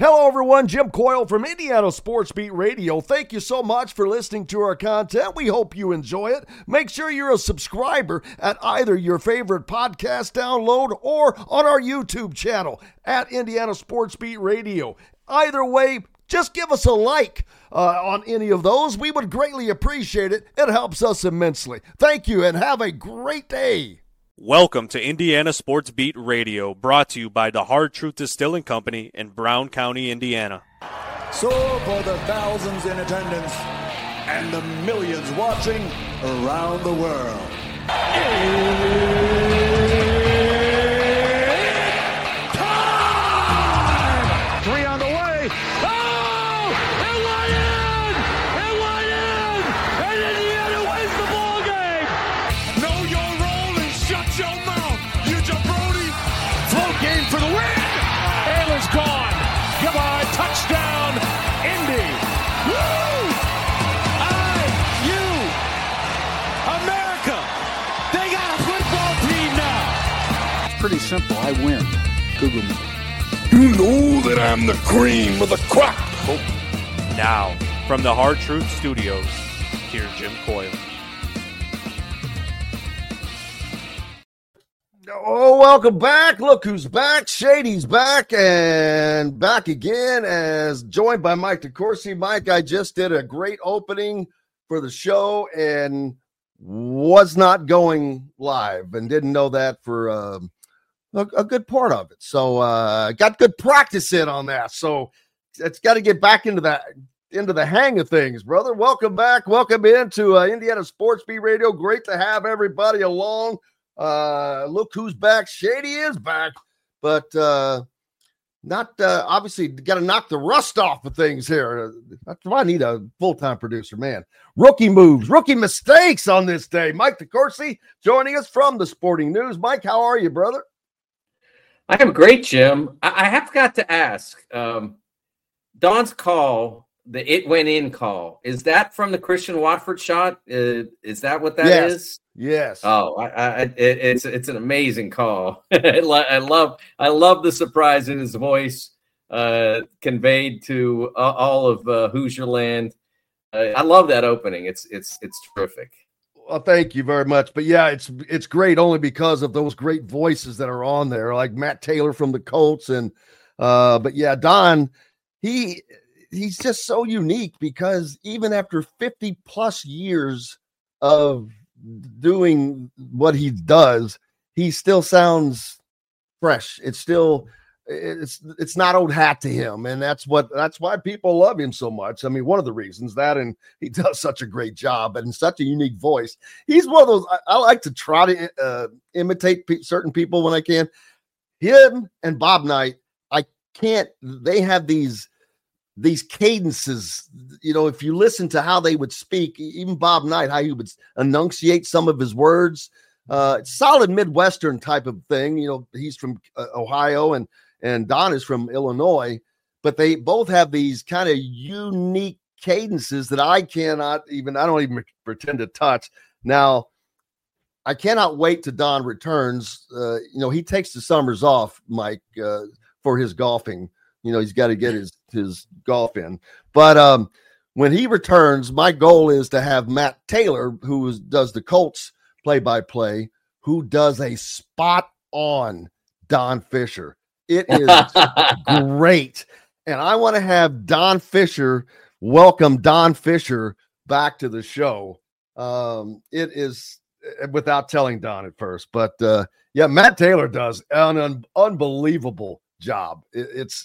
Hello, everyone. Jim Coyle from Indiana Sports Beat Radio. Thank you so much for listening to our content. We hope you enjoy it. Make sure you're a subscriber at either your favorite podcast download or on our YouTube channel at Indiana Sports Beat Radio. Either way, just give us a like on any of those. We would greatly appreciate it. It helps us immensely. Thank you, and have a great day. Welcome to Indiana Sports Beat Radio, brought to you by the Hard Truth Distilling Company in Brown County, Indiana. So for the thousands in attendance and the millions watching around the world, it's time! 3 on the way. Oh! It went in! It went in! And Indiana wins the ball game! Know your role and shut your mouth, you jabroni! Float game for the win! Taylor's gone! Goodbye, touchdown, Indy! Woo! I-U! America! They got a football team now! It's pretty simple. I win. Google me. You know that I'm the cream of the crop. Now, from the Hard Truth Studios, here's Jim Coyle. Oh, welcome back. Look who's back. Shady's back and back again, as joined by Mike DeCourcy. Mike, I just did a great opening for the show and was not going live and didn't know that for a good part of it. So got good practice in on that. So it's got to get back into the hang of things, brother. Welcome back. Welcome into Indiana Sports Beat Radio. Great to have everybody along. Look who's back. Shady is back, but not obviously got to knock the rust off of things here. That's why I need a full-time producer, man. Rookie moves, rookie mistakes on this day. Mike DeCourcy joining us from the Sporting News. Mike, how are you, brother? I am great, Jim. I have got to ask, Don's call, the "it went in" call, is that from the Christian Watford shot? Is that what that is? Yes. Oh, it's an amazing call. I love the surprise in his voice conveyed to all of Hoosierland. I love that opening. It's terrific. Well, thank you very much. But yeah, it's great only because of those great voices that are on there, like Matt Taylor from the Colts, and but yeah, Don, he's just so unique because even after 50 plus years of doing what he does, he still sounds fresh. It's not old hat to him, and that's why people love him so much. I mean, one of the reasons that, and he does such a great job and such a unique voice. He's one of those I like to try to imitate certain people when I can. Him and Bob Knight, I can't. They have these cadences, if you listen to how they would speak, even Bob Knight, how he would enunciate some of his words, it's solid Midwestern type of thing. He's from Ohio and Don is from Illinois, but they both have these kind of unique cadences that I don't even pretend to touch. Now, I cannot wait till Don returns. He takes the summers off, Mike, for his golfing. He's got to get his golf in. But when he returns, my goal is to have Matt Taylor, who does the Colts play-by-play, who does a spot-on Don Fisher. It is great. And I want to have Don Fisher welcome Don Fisher back to the show. It is without telling Don at first. But, yeah, Matt Taylor does an unbelievable job. It's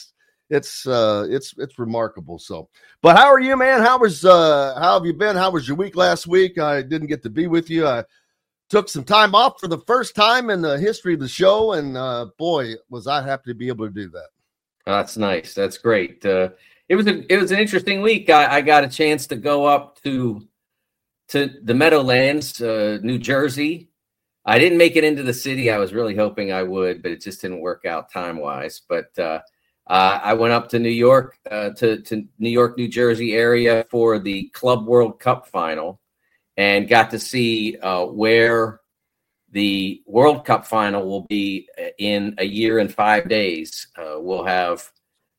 remarkable. So, but how are you, man? How have you been? How was your week last week? I didn't get to be with you. I took some time off for the first time in the history of the show, and boy, was I happy to be able to do that. That's nice. That's great. It was an interesting week. I got a chance to go up to the Meadowlands, New Jersey. I didn't make it into the city. I was really hoping I would, but it just didn't work out time-wise. But I went up to New York, to New York, New Jersey area for the Club World Cup final, and got to see where the World Cup final will be in a year and 5 days. We'll have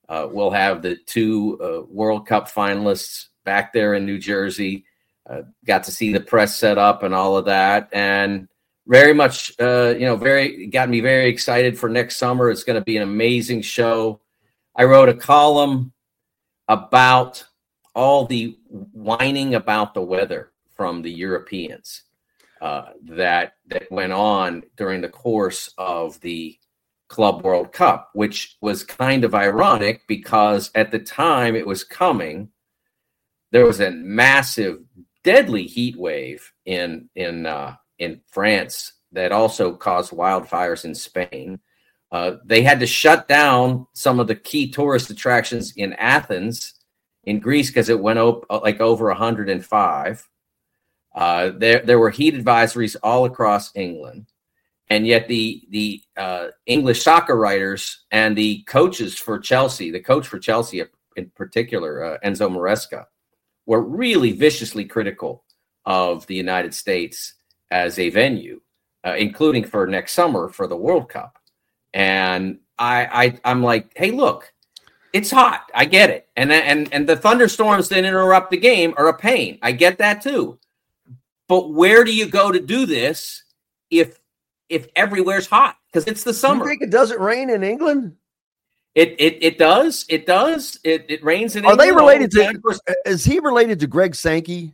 We'll have the two World Cup finalists back there in New Jersey. Got to see the press set up and all of that, and very much, got me very excited for next summer. It's going to be an amazing show. I wrote a column about all the whining about the weather from the Europeans that went on during the course of the Club World Cup, which was kind of ironic because at the time it was coming, there was a massive, deadly heat wave in France that also caused wildfires in Spain. They had to shut down some of the key tourist attractions in Athens, in Greece, because it went over 105. There were heat advisories all across England, and yet the English soccer writers and the coaches for Chelsea, the coach for Chelsea in particular, Enzo Maresca, were really viciously critical of the United States as a venue, including for next summer for the World Cup. And I'm like, hey, look, it's hot. I get it. And the thunderstorms that interrupt the game are a pain. I get that too. But where do you go to do this if everywhere's hot? Because it's the summer. You think it doesn't rain in England? It does. It does. It rains in England. Are they related to? Is he related to Greg Sankey?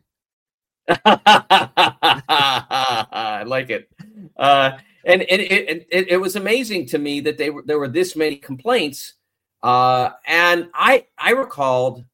I like it. And it was amazing to me that there were this many complaints. And I recalled,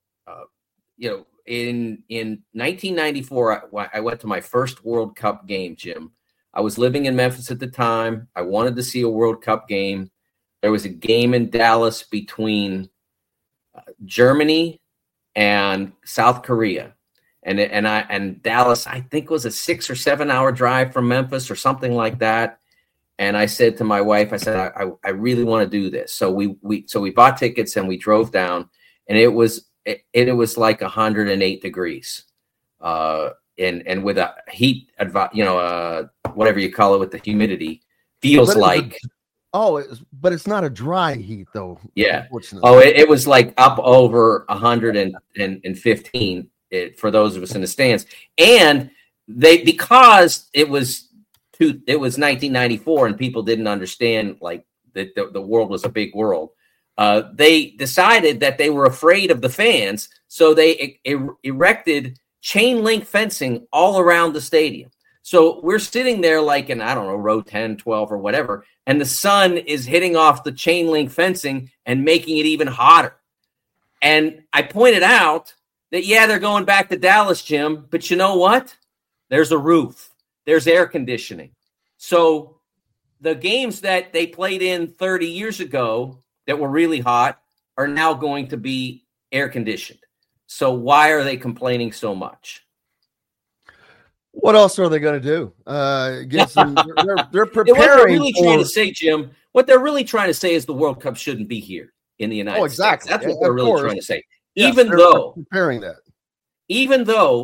in 1994, I went to my first World Cup game, Jim. I was living in Memphis at the time. I wanted to see a World Cup game. There was a game in Dallas between Germany and South Korea. And Dallas, I think, was a 6 or 7 hour drive from Memphis or something like that. And I said to my wife, I said, I really want to do this. So we bought tickets and we drove down, and it was like 108 degrees, and with a heat, whatever you call it, with the humidity, feels like. But it's not a dry heat though. Yeah. Oh, it was like up over 115 for those of us in the stands, and because it was 1994 and people didn't understand like that the world was a big world. They decided that they were afraid of the fans, so they erected chain link fencing all around the stadium. So we're sitting there like in, I don't know, row 10, 12 or whatever, and the sun is hitting off the chain link fencing and making it even hotter. And I pointed out that, yeah, they're going back to Dallas, Jim, but you know what? There's a roof. There's air conditioning. So the games that they played in 30 years ago that were really hot are now going to be air conditioned. So why are they complaining so much? What else are they going to do? They're preparing. What they're really trying to say, Jim, what they're really trying to say is the World Cup shouldn't be here in the United States. That's what they're really trying to say. Yes, even though preparing that, even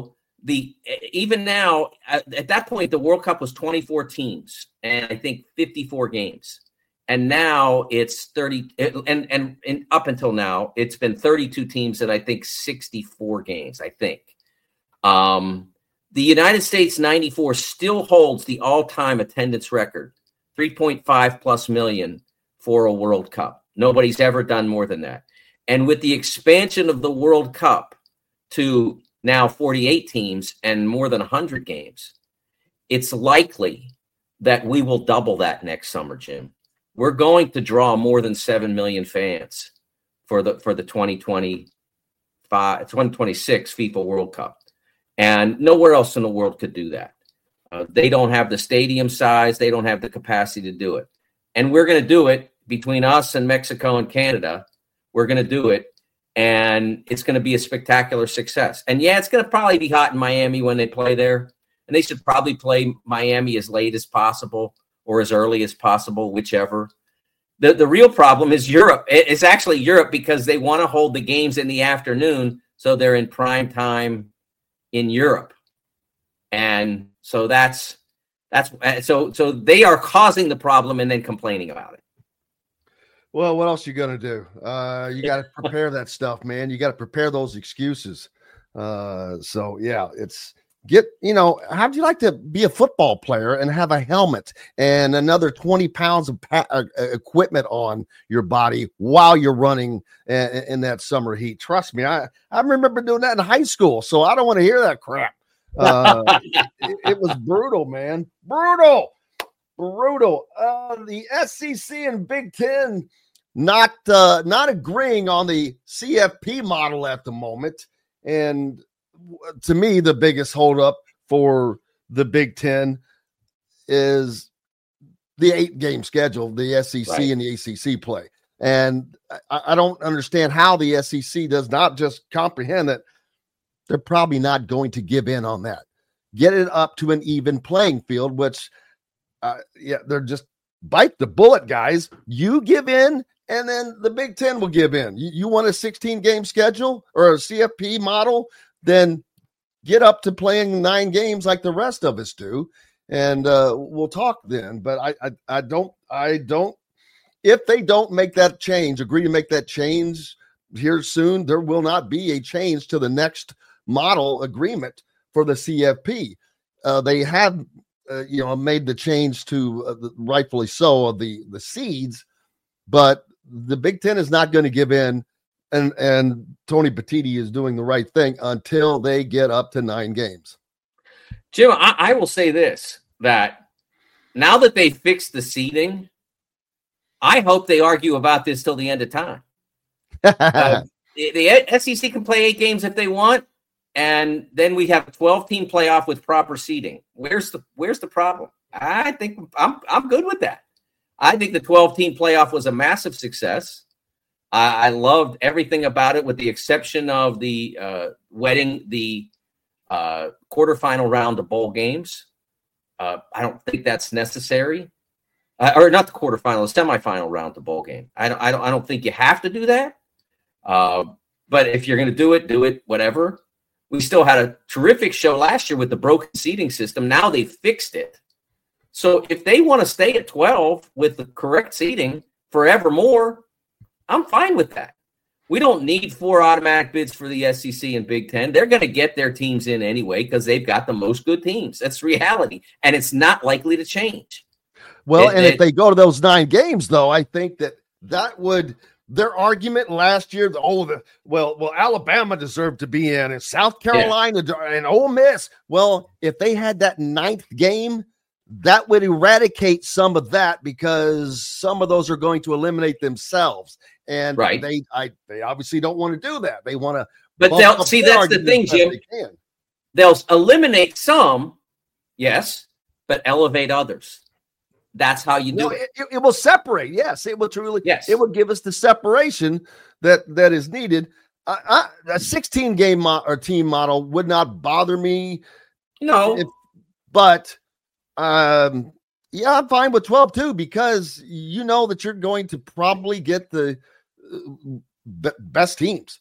now at that point the World Cup was 24 teams and I think 54 games. And now it's 30, and up until now, it's been 32 teams and I think 64 games, I think. The United States 94 still holds the all-time attendance record, 3.5 plus million for a World Cup. Nobody's ever done more than that. And with the expansion of the World Cup to now 48 teams and more than 100 games, it's likely that we will double that next summer, Jim. We're going to draw more than 7 million fans for the 2026 FIFA World Cup. And nowhere else in the world could do that. They don't have the stadium size. They don't have the capacity to do it. And we're going to do it between us and Mexico and Canada. We're going to do it. And it's going to be a spectacular success. And yeah, it's going to probably be hot in Miami when they play there. And they should probably play Miami as late as possible or as early as possible, whichever. The real problem is Europe. It's actually Europe because they want to hold the games in the afternoon. So they're in prime time in Europe. And so so they are causing the problem and then complaining about it. Well, what else you gonna do? You got to prepare that stuff, man. You got to prepare those excuses. So yeah, how'd you like to be a football player and have a helmet and another 20 pounds of equipment on your body while you're running in that summer heat? Trust me, I remember doing that in high school, so I don't want to hear that crap. It was brutal, man. Brutal. The SEC and Big Ten not agreeing on the CFP model at the moment. And to me, the biggest holdup for the Big Ten is the 8-game schedule the SEC and the ACC play. And I don't understand how the SEC does not just comprehend that they're probably not going to give in on that. Get it up to an even playing field, which, they're just bite the bullet, guys. You give in, and then the Big Ten will give in. You want a 16-game schedule or a CFP model, then get up to playing 9 games like the rest of us do, and we'll talk then. But I don't. If they don't make that change, agree to make that change here soon, there will not be a change to the next model agreement for the CFP. They have, made the change to rightfully so of the seeds, but the Big Ten is not going to give in, and Tony Petitti is doing the right thing until they get up to 9 games. Jim, I will say this, that now that they fixed the seeding, I hope they argue about this till the end of time. The SEC can play 8 games if they want, and then we have a 12-team playoff with proper seeding. Where's the problem? I think I'm good with that. I think the 12-team playoff was a massive success. I loved everything about it, with the exception of the wedding the quarterfinal round of bowl games. I don't think that's necessary, or not the quarterfinal, the semifinal round of bowl game. I don't think you have to do that. But if you're going to do it, whatever. We still had a terrific show last year with the broken seeding system. Now they've fixed it. So if they want to stay at 12 with the correct seeding forevermore, I'm fine with that. We don't need 4 automatic bids for the SEC and Big Ten. They're going to get their teams in anyway because they've got the most good teams. That's reality. And it's not likely to change. Well, if they go to those 9 games, though, I think that would – their argument last year, Alabama deserved to be in, and South Carolina and Ole Miss. Well, if they had that 9th game, that would eradicate some of that, because some of those are going to eliminate themselves. And they obviously don't want to do that. They want to. But they'll see, that's the thing, Jim. They'll eliminate some, yes, but elevate others. That's how you do it. It will separate. Yes, it will truly. Yes, it will give us the separation that is needed. A 16-game or team model would not bother me. No, but I'm fine with 12 too, because you know that you're going to probably get the best teams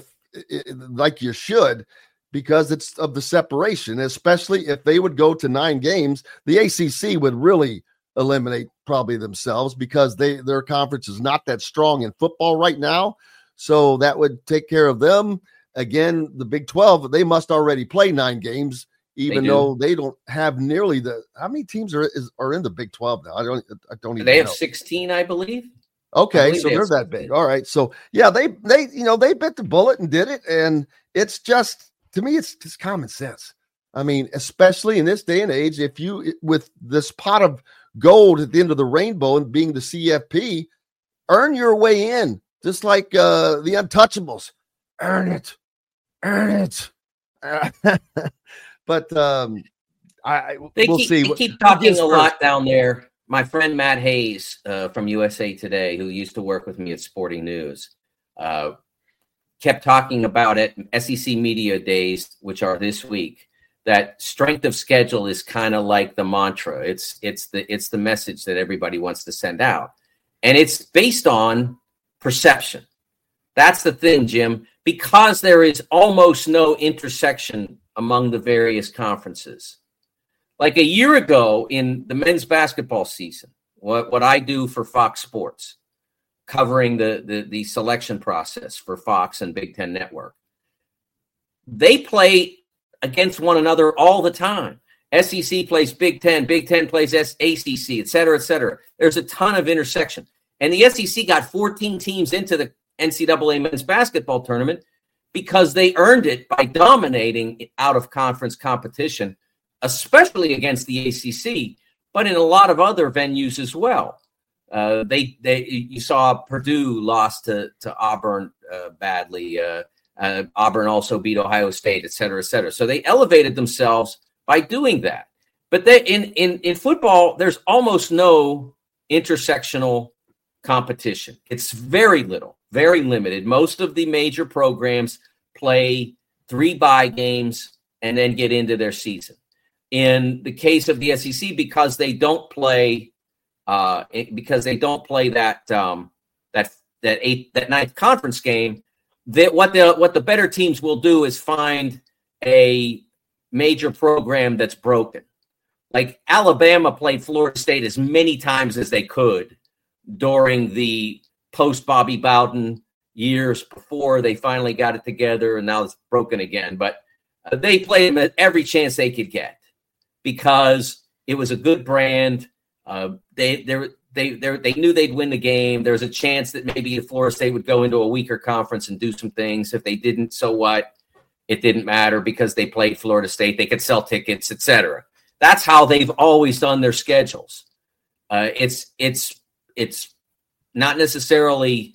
like you should, because it's of the separation. Especially if they would go to 9 games, the ACC would really eliminate probably themselves, because their conference is not that strong in football right now. So that would take care of them. Again, the Big 12, they must already play 9 games, even though they don't have nearly how many teams are in the Big 12 now? I don't even They have know. 16, I believe. Okay, so they're that big. All right. So yeah, they bit the bullet and did it. And it's just, to me, it's just common sense. I mean, especially in this day and age, if you, with this pot of gold at the end of the rainbow and being the CFP, earn your way in, just like the Untouchables. Earn it. But we'll see. They keep talking a lot down there. My friend Matt Hayes from USA Today, who used to work with me at Sporting News, kept talking about it. SEC Media Days, which are this week, that strength of schedule is kind of like the mantra. It's the message that everybody wants to send out. And it's based on perception. That's the thing, Jim, because there is almost no intersection among the various conferences. Like a year ago in the men's basketball season, what I do for Fox Sports, covering the selection process for Fox and Big Ten Network. They play against one another all the time. SEC plays Big Ten plays ACC, et cetera, et cetera. There's a ton of intersection. And the SEC got 14 teams into the NCAA men's basketball tournament because they earned it by dominating out-of-conference competition, especially against the ACC, but in a lot of other venues as well. You saw Purdue lost to Auburn badly. Auburn also beat Ohio State, et cetera, et cetera. So they elevated themselves by doing that. But in football, there's almost no intersectional competition. It's very little, very limited. Most of the major programs play 3 bye games and then get into their season. In the case of the SEC, because they don't play that ninth conference game, that what the better teams will do is find a major program that's broken. Like Alabama played Florida State as many times as they could during the post Bobby Bowden years before they finally got it together, and now it's broken again. But they played them at every chance they could get because it was a good brand. They knew they'd win the game. There was a chance that maybe Florida State would go into a weaker conference and do some things. If they didn't, so what? It didn't matter because they played Florida State. They could sell tickets, etc. That's how they've always done their schedules. It's not necessarily.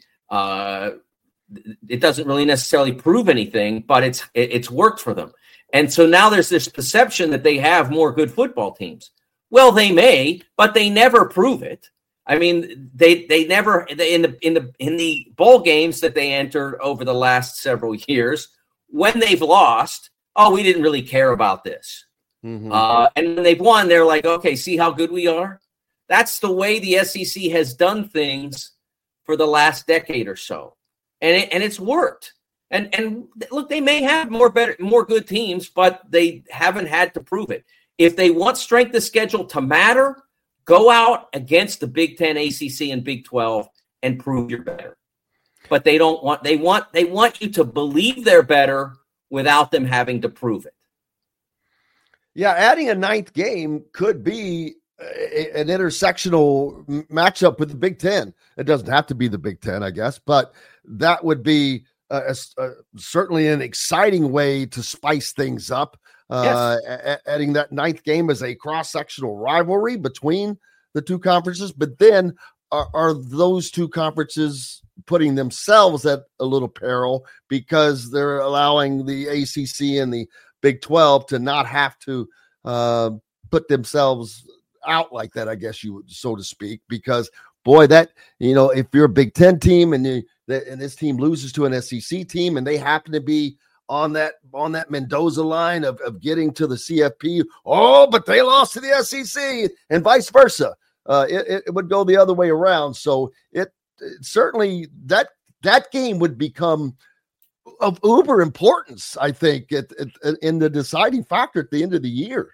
It doesn't really necessarily prove anything, but it's worked for them. And so now there's this perception that they have more good football teams. Well, they may, but they never prove it. I mean, they never in the bowl games that they entered over the last several years, when they've lost, we didn't really care about this. Mm-hmm. And when they've won, they're like, okay, see how good we are? That's the way the SEC has done things for the last decade or so. And it's worked. And look, they may have more good teams, but they haven't had to prove it. If they want strength of schedule to matter, go out against the Big Ten, ACC, and Big 12 and prove you're better. But they want you to believe they're better without them having to prove it. Yeah, adding a ninth game could be an intersectional matchup with the Big Ten. It doesn't have to be the Big Ten, I guess, but that would be certainly an exciting way to spice things up. Yes. Adding that ninth game as a cross-sectional rivalry between the two conferences, but then are those two conferences putting themselves at a little peril because they're allowing the ACC and the Big 12 to not have to put themselves out like that, I guess you would, so to speak, because boy, that, if you're a Big 10 team and this team loses to an SEC team and they happen to be on that Mendoza line of getting to the CFP, but they lost to the SEC and vice versa. It would go the other way around. So it certainly that game would become of uber importance, I think, in the deciding factor at the end of the year.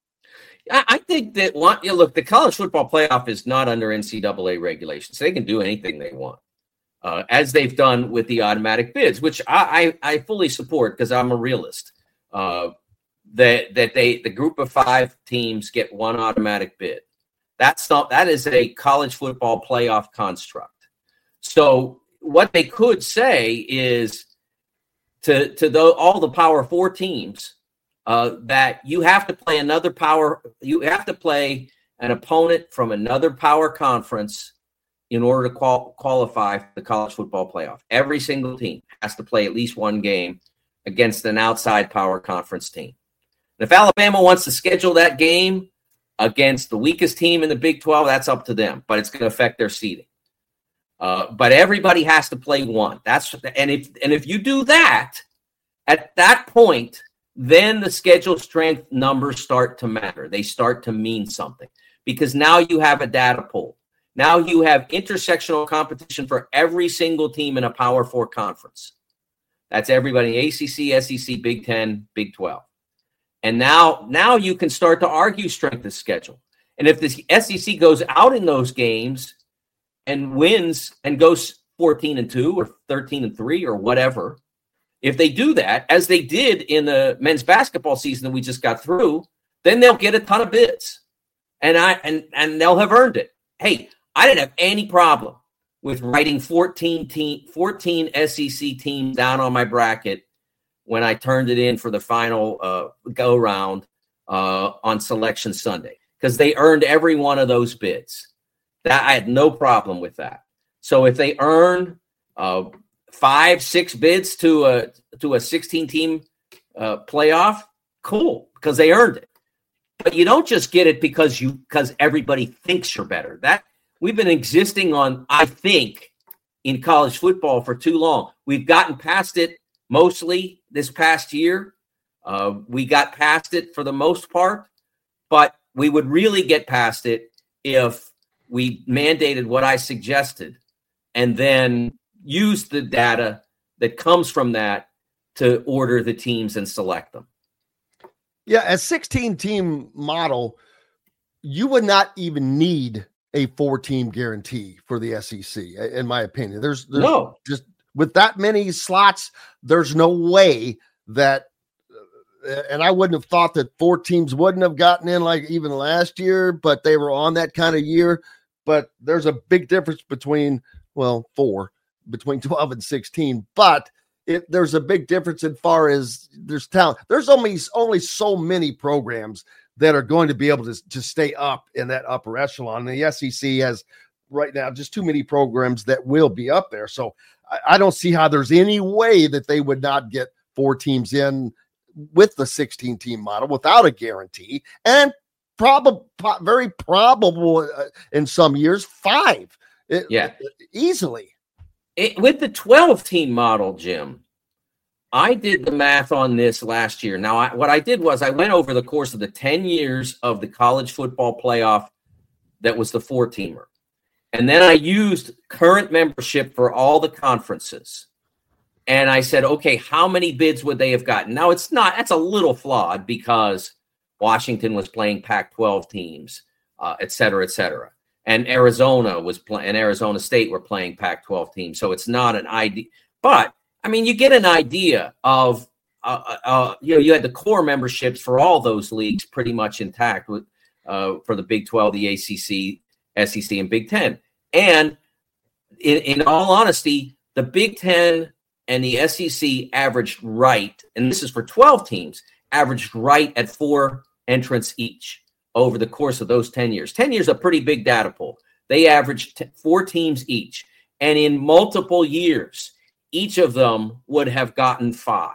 I think that look, the college football playoff is not under NCAA regulations. They can do anything they want, as they've done with the automatic bids, which I fully support because I'm a realist. That the group of 5 teams get one automatic bid. That is a college football playoff construct. So what they could say is to all the Power 4 teams that you have to play an opponent from another power conference in order to qualify for the college football playoff. Every single team has to play at least one game against an outside power conference team. And if Alabama wants to schedule that game against the weakest team in the Big 12, that's up to them, but it's going to affect their seeding. But everybody has to play one. If you do that, at that point, then the schedule strength numbers start to matter. They start to mean something because now you have a data pool. Now you have intersectional competition for every single team in a Power 4 conference. That's everybody, ACC, SEC, Big 10, Big 12. And now you can start to argue strength of schedule. And if the SEC goes out in those games and wins and goes 14-2 or 13-3 or whatever, if they do that, as they did in the men's basketball season that we just got through, then they'll get a ton of bids, and they'll have earned it. Hey, I didn't have any problem with writing 14 SEC teams down on my bracket when I turned it in for the final go round on Selection Sunday, because they earned every one of those bids. That I had no problem with that. So if they earn 5-6 bids to a 16-team playoff, cool, because they earned it. But you don't just get it because everybody thinks you're better. That we've been existing on, I think, in college football for too long. We've gotten past it mostly this past year. We got past it for the most part, but we would really get past it if we mandated what I suggested and then use the data that comes from that to order the teams and select them. Yeah, a 16-team model, you would not even need a 4-team guarantee for the SEC, in my opinion. There's no, just with that many slots, there's no way that, and I wouldn't have thought that 4 teams wouldn't have gotten in like even last year, but they were on that kind of year. But there's a big difference between 12 and 16, but there's a big difference as far as there's talent. There's only so many programs that are going to be able to stay up in that upper echelon. And the SEC has right now just too many programs that will be up there. So I don't see how there's any way that they would not get 4 teams in with the 16-team model without a guarantee, and very probable in some years 5. Easily. With the 12-team model, Jim, I did the math on this last year. Now, what I did was I went over the course of the 10 years of the college football playoff that was the 4-teamer. And then I used current membership for all the conferences. And I said, okay, how many bids would they have gotten? Now, that's a little flawed because Washington was playing Pac-12 teams, et cetera, et cetera. And Arizona and Arizona State were playing Pac-12 teams. So it's not an idea. But, I mean, you get an idea of, you had the core memberships for all those leagues pretty much intact with for the Big 12, the ACC, SEC, and Big 10. And in all honesty, the Big 10 and the SEC averaged right, and this is for 12 teams, averaged right at 4 entrants each over the course of those 10 years. 10 years is a pretty big data pool. They averaged 4 teams each. And in multiple years, each of them would have gotten 5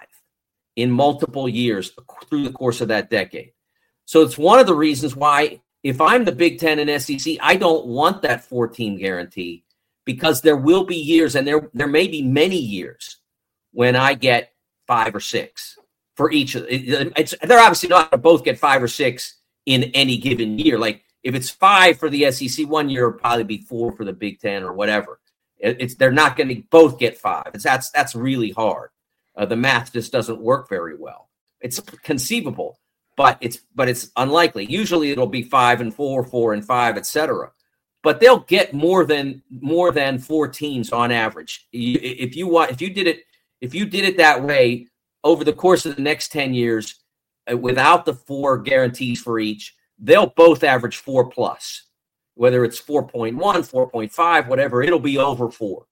in multiple years through the course of that decade. So it's one of the reasons why, if I'm the Big 10 and SEC, I don't want that 4-team guarantee, because there will be years, and there may be many years, when I get 5 or 6 for each of it. They're obviously not going to both get 5 or 6 in any given year. Like if it's 5 for the SEC one year, it'll probably be 4 for the Big 10 or whatever. They're not going to both get 5. That's really hard. The math just doesn't work very well. It's conceivable, but it's unlikely. Usually it'll be 5 and 4, 4 and 5, etc. But they'll get more than 4 teams on average. If you did it that way over the course of the next 10 years, without the 4 guarantees for each, they'll both average 4+. Whether it's 4.1, 4.5, whatever, it'll be over 4.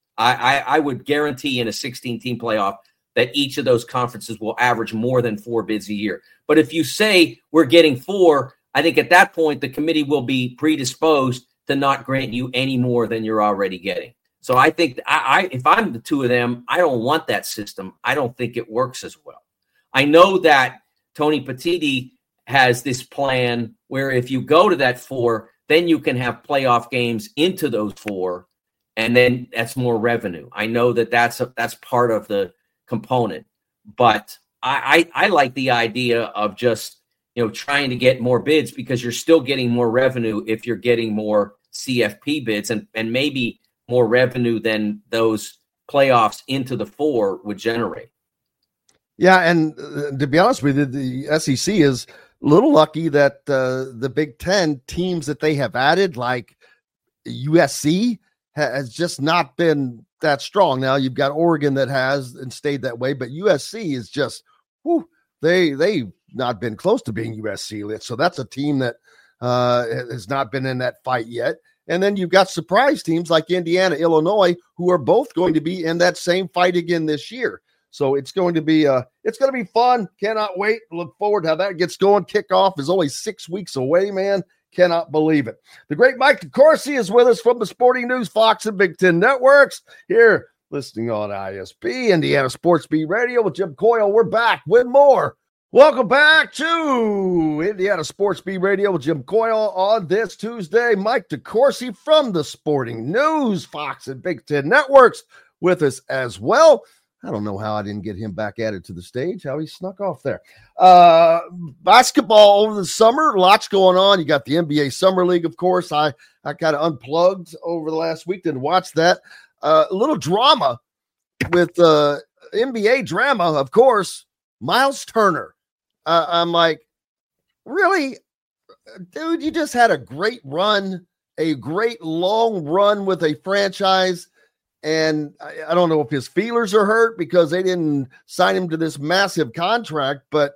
I would guarantee in a 16-team playoff that each of those conferences will average more than 4 bids a year. But if you say we're getting 4, I think at that point the committee will be predisposed to not grant you any more than you're already getting. So I think if I'm the 2 of them, I don't want that system. I don't think it works as well. I know that Tony Petitti has this plan where if you go to that 4, then you can have playoff games into those 4, and then that's more revenue. I know that's part of the component, but I like the idea of just trying to get more bids, because you're still getting more revenue if you're getting more CFP bids, and maybe more revenue than those playoffs into the 4 would generate. Yeah, and to be honest with you, the SEC is a little lucky that the Big 10 teams that they have added, like USC, has just not been that strong. Now you've got Oregon that has and stayed that way, but USC is just, they've not been close to being USC. So that's a team that has not been in that fight yet. And then you've got surprise teams like Indiana, Illinois, who are both going to be in that same fight again this year. So it's going to be fun. Cannot wait. Look forward to how that gets going. Kickoff is only 6 weeks away, man. Cannot believe it. The great Mike DeCourcy is with us from the Sporting News, Fox and Big Ten Networks. Here, listening on ISP, Indiana Sports Beat Radio with Jim Coyle. We're back with more. Welcome back to Indiana Sports Beat Radio with Jim Coyle on this Tuesday. Mike DeCourcy from the Sporting News, Fox and Big Ten Networks with us as well. I don't know how I didn't get him back added to the stage, how he snuck off there. Basketball over the summer, lots going on. You got the NBA Summer League, of course. I kind of unplugged over the last week, didn't watch that. A little drama with NBA drama, of course. Miles Turner. I'm like, really? Dude, you just had a great run, a great long run with a franchise. And I don't know if his feelers are hurt because they didn't sign him to this massive contract, but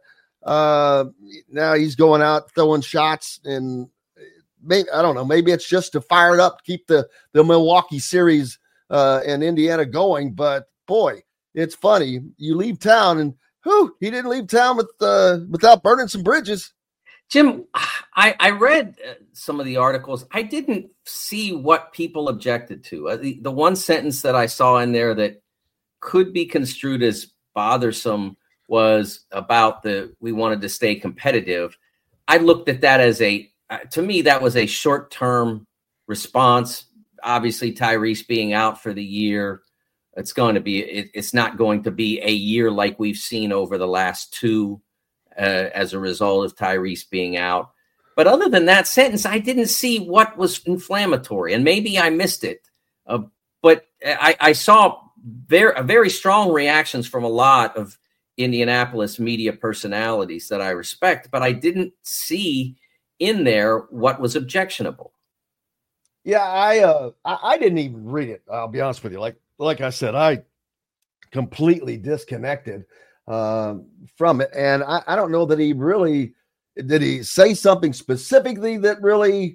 now he's going out throwing shots, and maybe, I don't know, maybe it's just to fire it up, keep the Milwaukee series and Indiana going. But boy, it's funny. You leave town and he didn't leave town without burning some bridges. Jim, I read some of the articles. I didn't see what people objected to. The one sentence that I saw in there that could be construed as bothersome was about we wanted to stay competitive. I looked at that as to me, that was a short-term response. Obviously, Tyrese being out for the year, it's not going to be a year like we've seen over the last two as a result of Tyrese being out. But other than that sentence, I didn't see what was inflammatory, and maybe I missed it. But I saw very strong reactions from a lot of Indianapolis media personalities that I respect, but I didn't see in there what was objectionable. Yeah, I didn't even read it. I'll be honest with you. Like I said, I completely disconnected from it, and I don't know that he really did. He say something specifically that really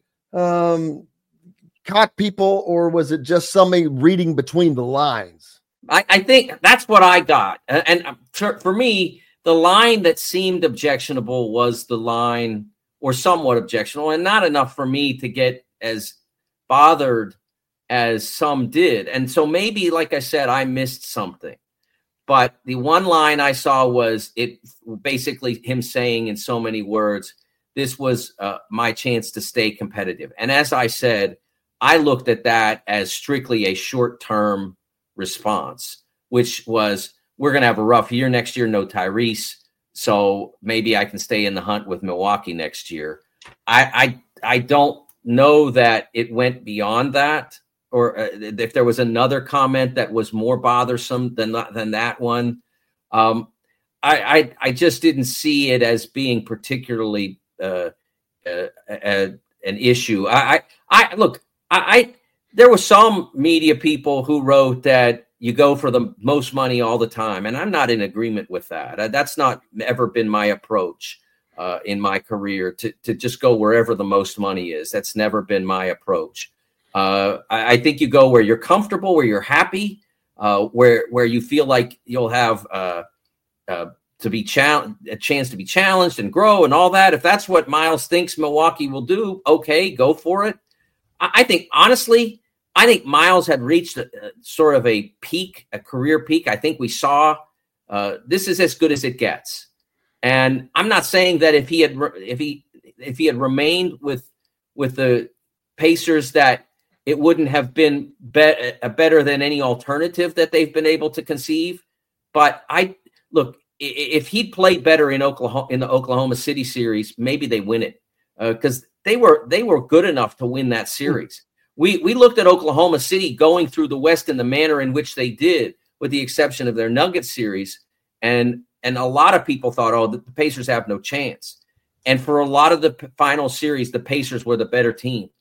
caught people, or was it just somebody reading between the lines? I think that's what I got, and for me, the line that seemed objectionable was the line, or somewhat objectionable, and not enough for me to get as bothered as some did. And so maybe, like I said, I missed something. But the one line I saw was basically him saying in so many words, this was my chance to stay competitive. And as I said, I looked at that as strictly a short-term response, which was, we're going to have a rough year next year, no Tyrese, so maybe I can stay in the hunt with Milwaukee next year. I don't know that it went beyond that, or if there was another comment that was more bothersome than that one. I just didn't see it as being particularly an issue. There were some media people who wrote that you go for the most money all the time, and I'm not in agreement with that. That's not ever been my approach in my career, to just go wherever the most money is. That's never been my approach. I think you go where you're comfortable, where you're happy, where you feel like you'll have a chance to be challenged and grow and all that. If that's what Miles thinks Milwaukee will do, okay, go for it. I think, honestly, Miles had reached sort of a peak, a career peak. I think we saw this is as good as it gets. And I'm not saying that if he had remained with the Pacers, that it wouldn't have been better than any alternative that they've been able to conceive. But if he'd played better in the Oklahoma City series, maybe they win it, because they were good enough to win that series. We looked at Oklahoma City going through the West in the manner in which they did, with the exception of their Nuggets series, and a lot of people thought, the Pacers have no chance. And for a lot of the final series, the Pacers were the better team.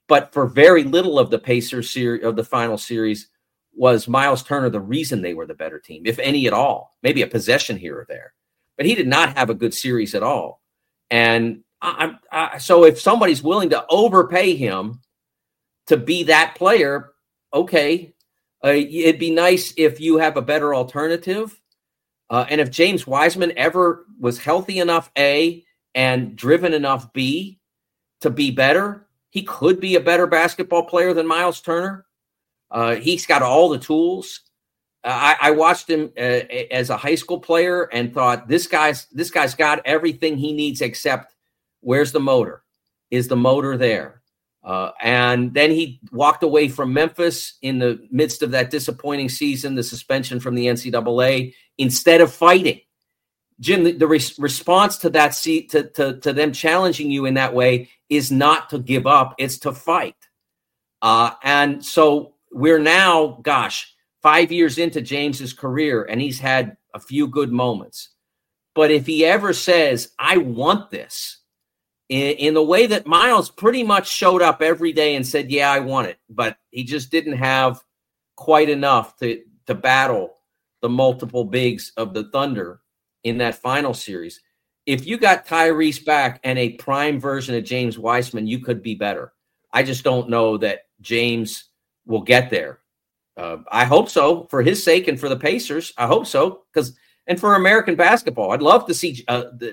But for very little of the Pacers series, of the final series, was Miles Turner the reason they were the better team, if any at all. Maybe a possession here or there. But he did not have a good series at all. And so if somebody's willing to overpay him to be that player, okay. It'd be nice if you have a better alternative. And if James Wiseman ever was healthy enough, A, and driven enough, B, to be better, he could be a better basketball player than Miles Turner. He's got all the tools. I watched him as a high school player and thought, this guy's got everything he needs except where's the motor? Is the motor there? And then he walked away from Memphis in the midst of that disappointing season, the suspension from the NCAA, instead of fighting. Jim, the response to that, to them challenging you in that way is not to give up, it's to fight. And so we're now, 5 years into James's career, and he's had a few good moments. But if he ever says, I want this, in the way that Miles pretty much showed up every day and said, yeah, I want it, but he just didn't have quite enough to battle the multiple bigs of the Thunder in that final series. If you got Tyrese back and a prime version of James Wiseman, you could be better. I just don't know that James will get there. I hope so, for his sake and for the Pacers. I hope so, and for American basketball, I'd love to see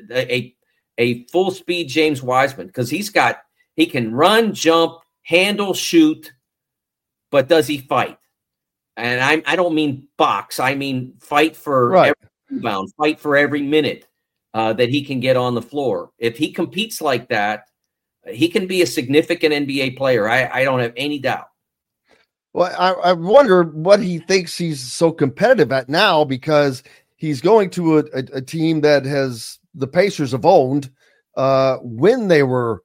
a full speed James Wiseman, because he can run, jump, handle, shoot, but does he fight? And I don't mean box. I mean fight for every rebound, fight for every minute that he can get on the floor. If he competes like that, he can be a significant NBA player. I don't have any doubt. Well, I wonder what he thinks he's so competitive at now, because he's going to a team that has the Pacers have owned when they were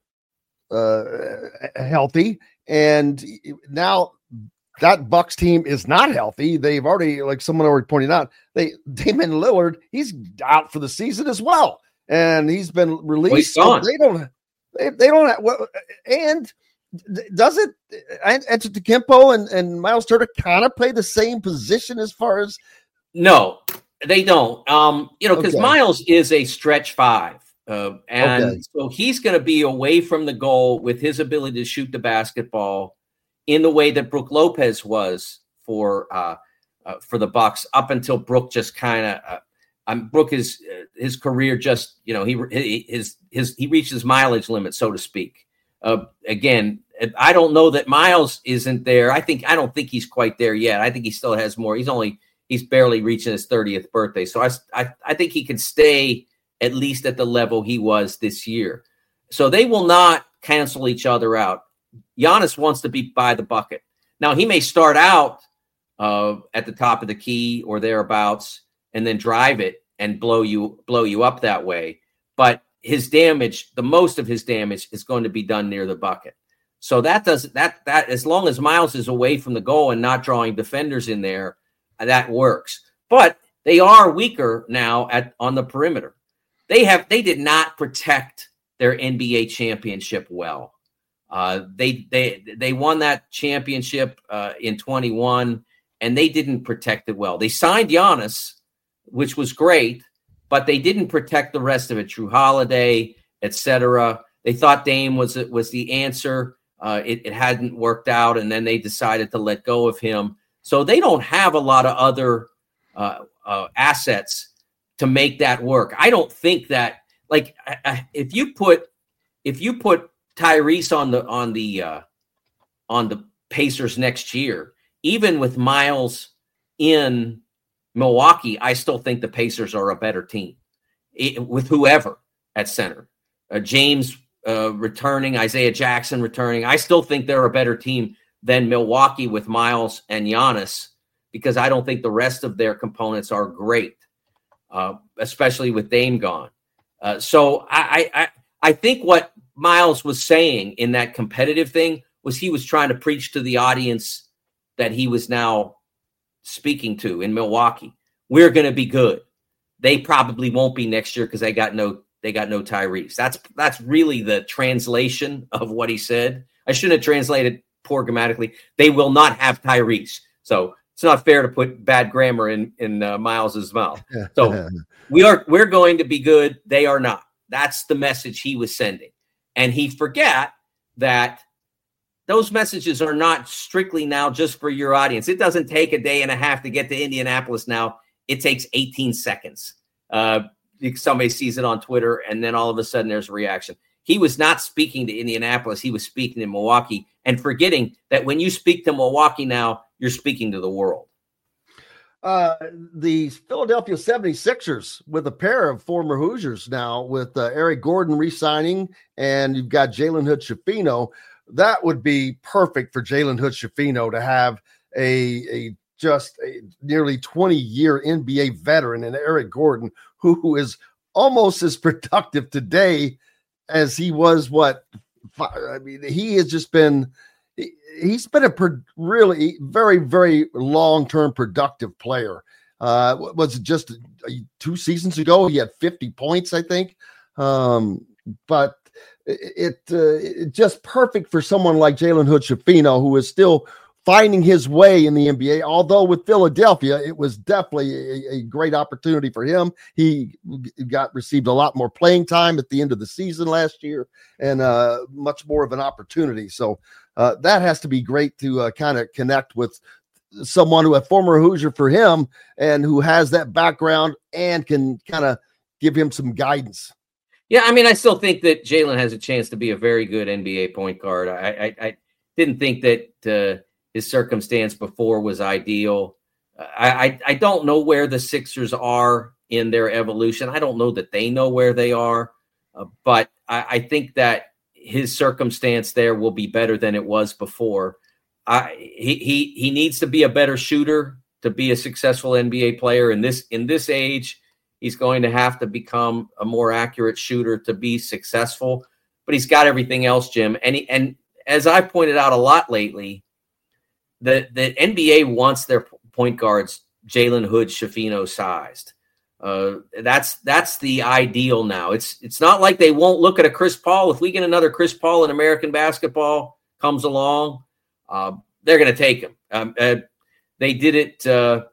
healthy, and now that Bucks team is not healthy. They've already, like someone already pointed out, Damian Lillard, he's out for the season as well, and he's been released. Well, they don't have, and does it Antetokounmpo and Miles Turner kind of play the same position as far as? No, they don't. Because Miles is a stretch five. So he's going to be away from the goal with his ability to shoot the basketball in the way that Brook Lopez was for the Bucks up until Brook just kind of Brook his career just he reached his mileage limit, so to speak. Again, I don't know that Miles isn't there. I don't think he's quite there yet. I think he still has more. He's barely reaching his 30th birthday. So I think he can stay at least at the level he was this year. So they will not cancel each other out. Giannis wants to be by the bucket. Now, he may start out at the top of the key or thereabouts and then drive it and blow you up that way. But his damage, the most of his damage, is going to be done near the bucket. So that as long as Miles is away from the goal and not drawing defenders in there, that works. But they are weaker now on the perimeter. They did not protect their NBA championship well. They won that championship in 21, and they didn't protect it well. They signed Giannis, which was great, but they didn't protect the rest of it. Drew Holiday, etc. They thought Dame was the answer. It hadn't worked out, and then they decided to let go of him. So they don't have a lot of other assets to make that work. I don't think that, like, if you put Tyrese on the Pacers next year, even with Miles in Milwaukee, I still think the Pacers are a better team with whoever at center. James returning, Isaiah Jackson returning. I still think they're a better team than Milwaukee with Miles and Giannis, because I don't think the rest of their components are great, especially with Dame gone. So I think what Miles was saying in that competitive thing was he was trying to preach to the audience that he was now speaking to in Milwaukee. We're going to be good. They probably won't be next year because they got no Tyrese. That's really the translation of what he said. I shouldn't have translated poor grammatically. They will not have Tyrese. So it's not fair to put bad grammar in Miles's mouth. So we're going to be good. They are not. That's the message he was sending. And he forgot that those messages are not strictly now just for your audience. It doesn't take a day and a half to get to Indianapolis now. It takes 18 seconds. Somebody sees it on Twitter, and then all of a sudden there's a reaction. He was not speaking to Indianapolis. He was speaking to Milwaukee, and forgetting that when you speak to Milwaukee now, you're speaking to the world. The Philadelphia 76ers with a pair of former Hoosiers now, with Eric Gordon re-signing, and you've got Jalen Hood-Schifino. That would be perfect for Jalen Hood-Schifino to have a nearly 20-year NBA veteran in Eric Gordon, who is almost as productive today as he was. He has just been. He's been a really very, very long-term productive player. Was it just 2 seasons ago? He had 50 points, I think. But it just perfect for someone like Jalen Hood-Schifino, who is still finding his way in the NBA. Although with Philadelphia, it was definitely a great opportunity for him. He received a lot more playing time at the end of the season last year, and much more of an opportunity. So that has to be great to kind of connect with someone who a former Hoosier for him and who has that background and can kind of give him some guidance. Yeah, I mean, I still think that Jalen has a chance to be a very good NBA point guard. I didn't think that his circumstance before was ideal. I don't know where the Sixers are in their evolution. I don't know that they know where they are, but I think that his circumstance there will be better than it was before. He needs to be a better shooter to be a successful NBA player in this age. He's going to have to become a more accurate shooter to be successful, but he's got everything else, Jim. And as I pointed out a lot lately, the NBA wants their point guards Jalen Hood-Schifino sized. That's the ideal now. It's not like they won't look at a Chris Paul. If we get another Chris Paul in American basketball comes along, they're going to take him. They did it.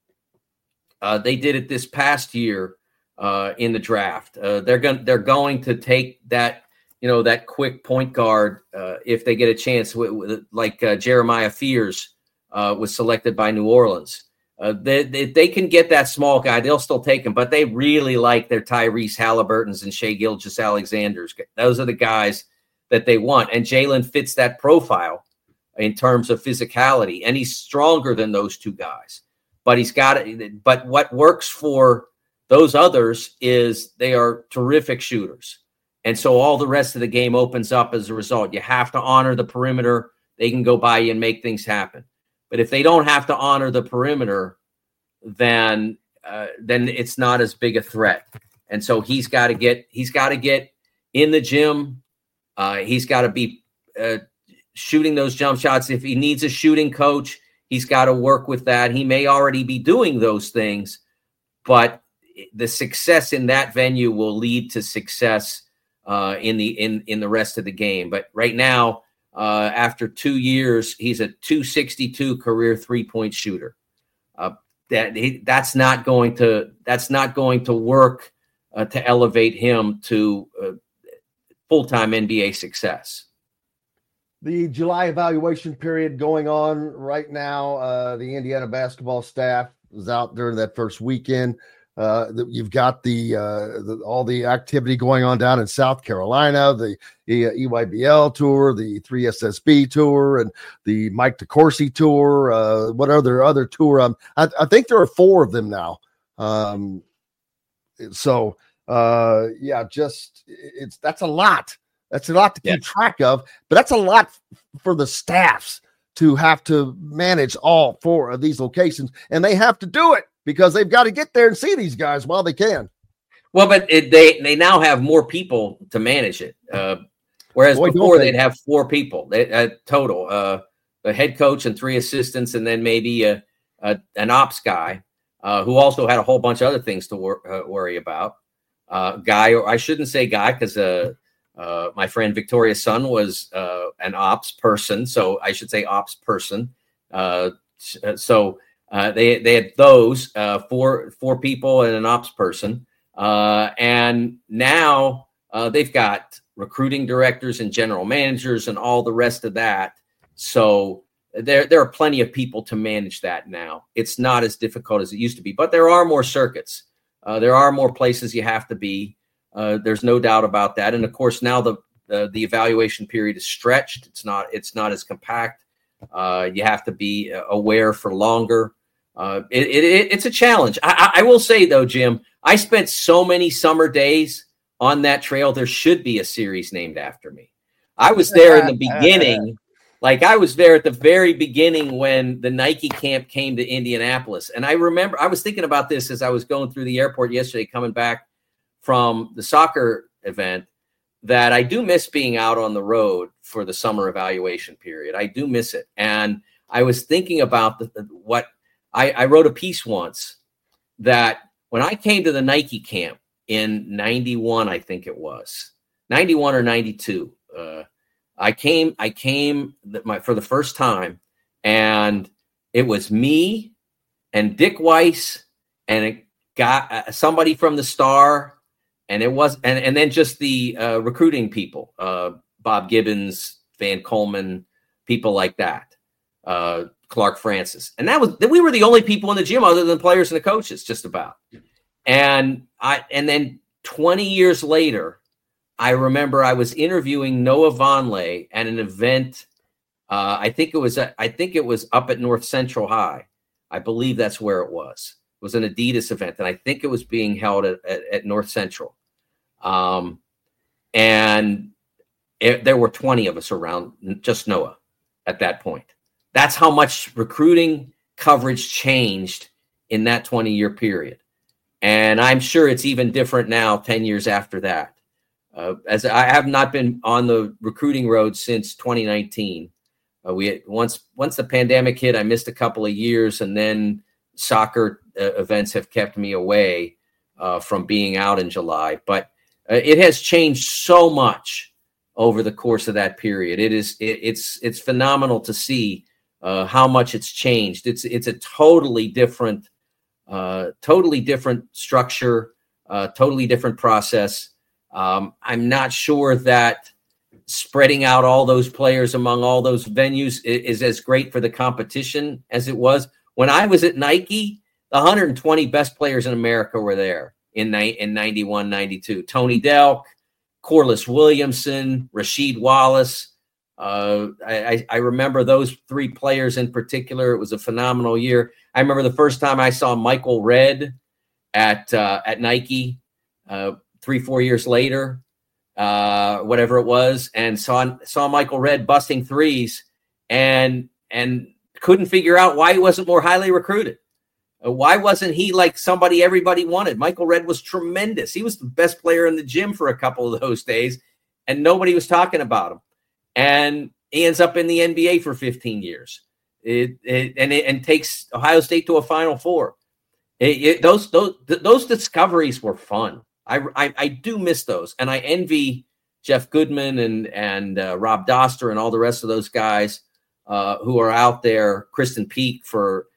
They did it this past year in the draft. They're going to take that, that quick point guard if they get a chance. Like Jeremiah Fears was selected by New Orleans. They can get that small guy. They'll still take him, but they really like their Tyrese Halliburtons and Shai Gilgeous-Alexanders. Those are the guys that they want. And Jalen fits that profile in terms of physicality, and he's stronger than those two guys. But but what works for those others is they are terrific shooters. And so all the rest of the game opens up as a result. You have to honor the perimeter. They can go by you and make things happen. But if they don't have to honor the perimeter, then it's not as big a threat. And so he's got to get in the gym. He's got to be shooting those jump shots. If he needs a shooting coach, he's got to work with that. He may already be doing those things, but the success in that venue will lead to success in the rest of the game. But right now, after 2 years, he's a .262 career 3-point shooter. That's not going to work to elevate him to full-time NBA success. The July evaluation period going on right now. The Indiana basketball staff is out during that first weekend. You've got all the activity going on down in South Carolina, the EYBL tour, the 3SSB tour, and the Mike DeCourcy tour. What other tour? I think there are 4 of them now. That's a lot. That's a lot to keep track of, but that's a lot for the staffs to have to manage all 4 of these locations, and they have to do it because they've got to get there and see these guys while they can. Well, but they now have more people to manage it, whereas before they'd have 4 people total, the head coach and 3 assistants, and then maybe an ops guy who also had a whole bunch of other things to worry about. Guy, or I shouldn't say guy because My friend Victoria's son was an ops person, so I should say ops person. So they had those four people and an ops person, and now they've got recruiting directors and general managers and all the rest of that. So there are plenty of people to manage that now. It's not as difficult as it used to be, but there are more circuits. There are more places you have to be. There's no doubt about that. And of course, now the evaluation period is stretched. It's not as compact. You have to be aware for longer. It's a challenge. I will say though, Jim, I spent so many summer days on that trail. There should be a series named after me. I was there in the beginning. Like I was there at the very beginning when the Nike camp came to Indianapolis. And I remember I was thinking about this as I was going through the airport yesterday, coming back from the soccer event, that I do miss being out on the road for the summer evaluation period. I do miss it. And I was thinking about what I wrote a piece once that when I came to the Nike camp in 91, I think it was 91 or 92, I came for the first time, and it was me and Dick Weiss and it got somebody from the Star, and it was and then just the recruiting people, Bob Gibbons, Van Coleman, people like that, Clark Francis, and we were the only people in the gym other than players and the coaches, just about. And then 20 years later, I remember I was interviewing Noah Vonleh at an event. I think it was up at North Central High. I believe that's where it was. It was an Adidas event, and I think it was being held at North Central. And there were 20 of us around, just Noah, at that point. That's how much recruiting coverage changed in that 20-year period. And I'm sure it's even different now, 10 years after that. As I have not been on the recruiting road since 2019. Once the pandemic hit, I missed a couple of years, and then soccer events have kept me away from being out in July. But it has changed so much over the course of that period. It's phenomenal to see how much it's changed. It's a totally different structure, totally different process. I'm not sure that spreading out all those players among all those venues is as great for the competition as it was. When I was at Nike, the 120 best players in America were there in 91, 92. Tony Delk, Corliss Williamson, Rasheed Wallace. I remember those three players in particular. It was a phenomenal year. I remember the first time I saw Michael Redd at Nike, 3-4 years later, whatever it was, and saw Michael Redd busting threes and couldn't figure out why he wasn't more highly recruited. Why wasn't he like somebody everybody wanted? Michael Redd was tremendous. He was the best player in the gym for a couple of those days, and nobody was talking about him. And he ends up in the NBA for 15 years and takes Ohio State to a Final Four. Those discoveries were fun. I do miss those, and I envy Jeff Goodman and Rob Doster and all the rest of those guys who are out there. Kristen Peak for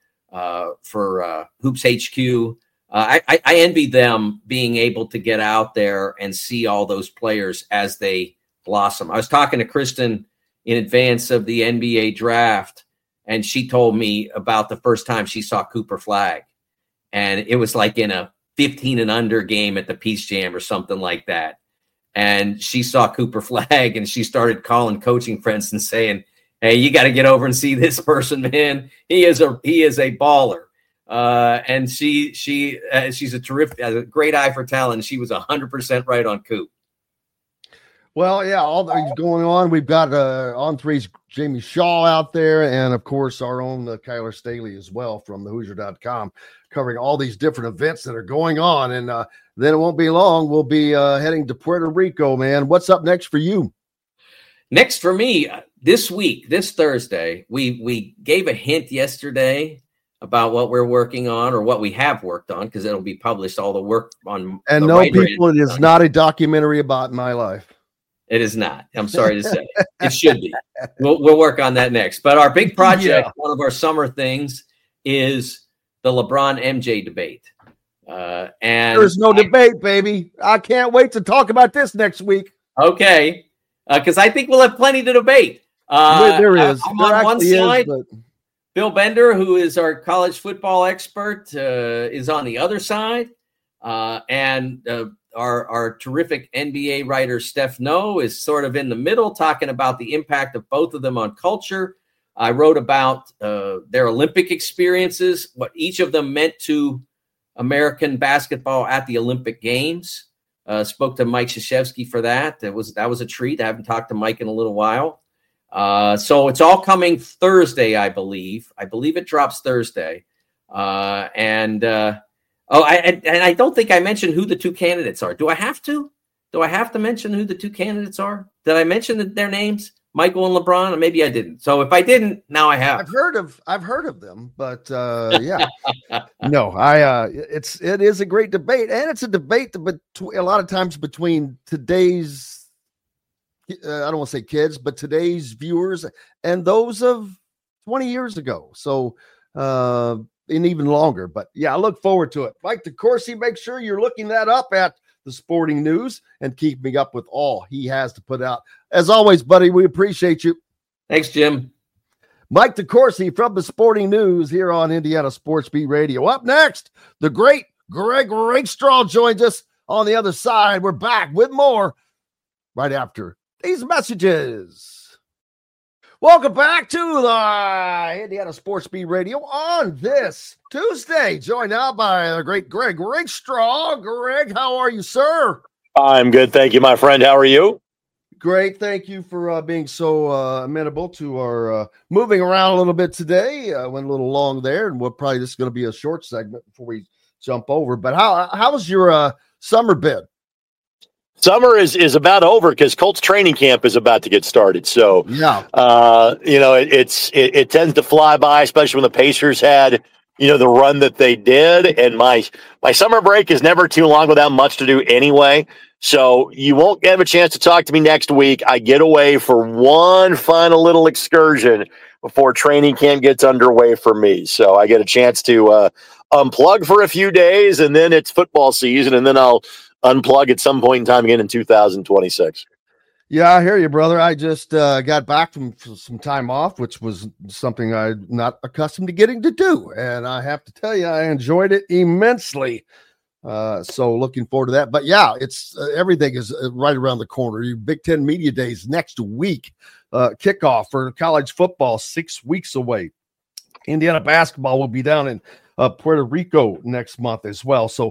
Hoops HQ. I envy them being able to get out there and see all those players as they blossom. I was talking to Kristen in advance of the NBA draft, and she told me about the first time she saw Cooper Flagg, and it was like in a 15 and under game at the Peace Jam or something like that. And she saw Cooper Flagg, and she started calling coaching friends and saying, "Hey, you got to get over and see this person, man. He is a baller." And she's a terrific, has a great eye for talent. She was 100% right on Coop. Well, yeah, all that's going on. We've got On Three's Jamie Shaw out there, and of course our own Kyler Staley as well from the Hoosier.com, covering all these different events that are going on. And then it won't be long. We'll be heading to Puerto Rico, man. What's up next for you? Next for me this week, this Thursday, we gave a hint yesterday about what we're working on, or what we have worked on, because it'll be published, all the work on. And no, people, it is not a documentary about my life. It is not. I'm sorry to say. It should be. We'll work on that next. But our big project, one of our summer things, is the LeBron MJ debate. And there's no debate, baby. I can't wait to talk about this next week. Okay, because I think we'll have plenty to debate. There is. I'm there on one side. but... Bill Bender, who is our college football expert, is on the other side. And our terrific NBA writer, Steph Noe, is sort of in the middle, talking about the impact of both of them on culture. I wrote about their Olympic experiences, what each of them meant to American basketball at the Olympic Games. Spoke to Mike Krzyzewski for that. That was a treat. I haven't talked to Mike in a little while. So it's all coming Thursday, I believe. I believe it drops Thursday. I don't think I mentioned who the two candidates are. Do I have to? Do I have to mention who the two candidates are? Did I mention their names, Michael and LeBron? Or maybe I didn't. So if I didn't, now I have. I've heard of them, but yeah, no, it is a great debate, and it's a debate a lot of times between today's, I don't want to say kids, but today's viewers and those of 20 years ago. So, and even longer, but yeah, I look forward to it. Mike DeCourcy, make sure you're looking that up at the Sporting News and keeping up with all he has to put out. As always, buddy, we appreciate you. Thanks, Jim. Mike DeCourcy from the Sporting News here on Indiana Sports Beat Radio. Up next, the great Greg Rakestraw joins us on the other side. We're back with more right after these messages. Welcome back to the Indiana Sports Beat Radio on this Tuesday. Joined now by the great Greg Rakestraw. Greg, how are you, sir? I'm good, thank you, my friend. How are you? Great. Thank you for being so amenable to our moving around a little bit today. Went a little long there, and this is going to be a short segment before we jump over. But how's your summer been? Summer is about over because Colts training camp is about to get started. So, yeah, it tends to fly by, especially when the Pacers had, the run that they did. And my summer break is never too long without much to do anyway. So you won't have a chance to talk to me next week. I get away for one final little excursion before training camp gets underway for me. So I get a chance to unplug for a few days, and then it's football season, and then I'll unplug at some point in time again in 2026. Yeah, I hear you, brother. I just got back from some time off, which was something I'm not accustomed to getting to do. And I have to tell you, I enjoyed it immensely. So looking forward to that. But yeah, it's everything is right around the corner. Your Big Ten Media Days next week. Kickoff for college football 6 weeks away. Indiana basketball will be down in Puerto Rico next month as well. So,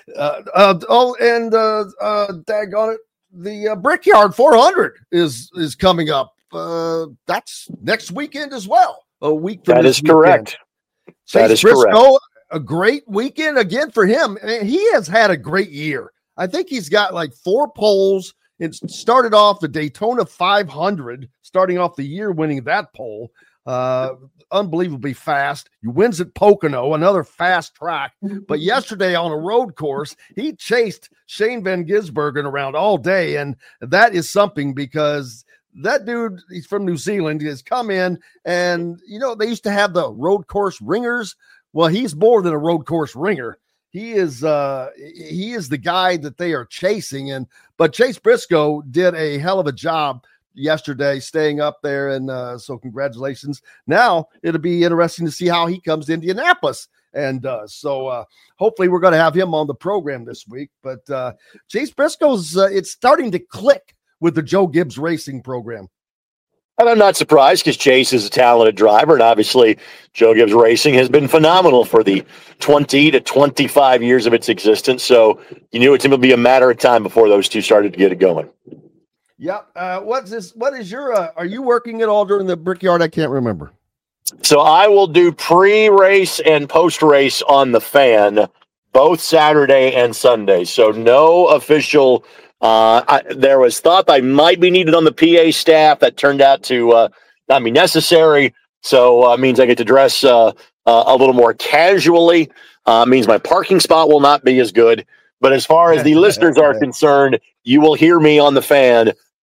daggone it, the Brickyard 400 is coming up. That's next weekend as well. A week from that this is correct. That is correct. A great weekend again for him. I mean, he has had a great year. I think he's got like 4 poles. It started off the Daytona 500, starting off the year winning that pole. Unbelievably fast. He wins at Pocono, another fast track. But yesterday on a road course, he chased Shane Van Gisbergen around all day. And that is something because that dude, he's from New Zealand, he has come in and, they used to have the road course ringers. Well, he's more than a road course ringer. He is the guy that they are chasing. But Chase Briscoe did a hell of a job yesterday staying up there, and so congratulations. Now it'll be interesting to see how he comes to Indianapolis, and so hopefully we're going to have him on the program this week. But Chase Briscoe's it's starting to click with the Joe Gibbs Racing program. And I'm not surprised because Chase is a talented driver, and obviously Joe Gibbs Racing has been phenomenal for the 20 to 25 years of its existence. So you knew it would be a matter of time before those two started to get it going. Yep. What is your, are you working at all during the Brickyard? I can't remember. So I will do pre-race and post-race on the Fan, both Saturday and Sunday. So no official, there was thought I might be needed on the PA staff. That turned out to not be necessary. So it means I get to dress a little more casually. Means my parking spot will not be as good. But as far as the listeners are concerned, you will hear me on the Fan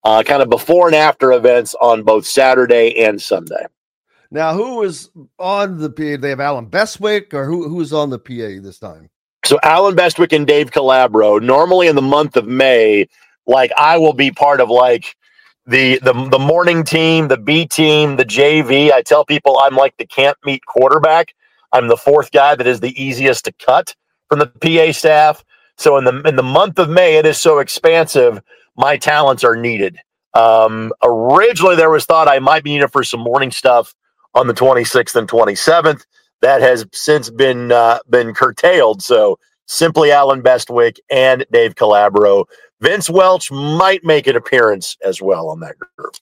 kind of before and after events on both Saturday and Sunday. Now, who is on the PA? They have Alan Bestwick, or who's on the PA this time? So Alan Bestwick and Dave Calabro. Normally in the month of May, like I will be part of like the morning team, the B team, the JV. I tell people I'm like the can't meet quarterback. I'm the fourth guy that is the easiest to cut from the PA staff. So in the month of May, it is so expansive. My talents are needed. Originally, there was thought I might be needed for some morning stuff on the 26th and 27th. That has since been curtailed. So simply Alan Bestwick and Dave Calabro. Vince Welch might make an appearance as well on that group.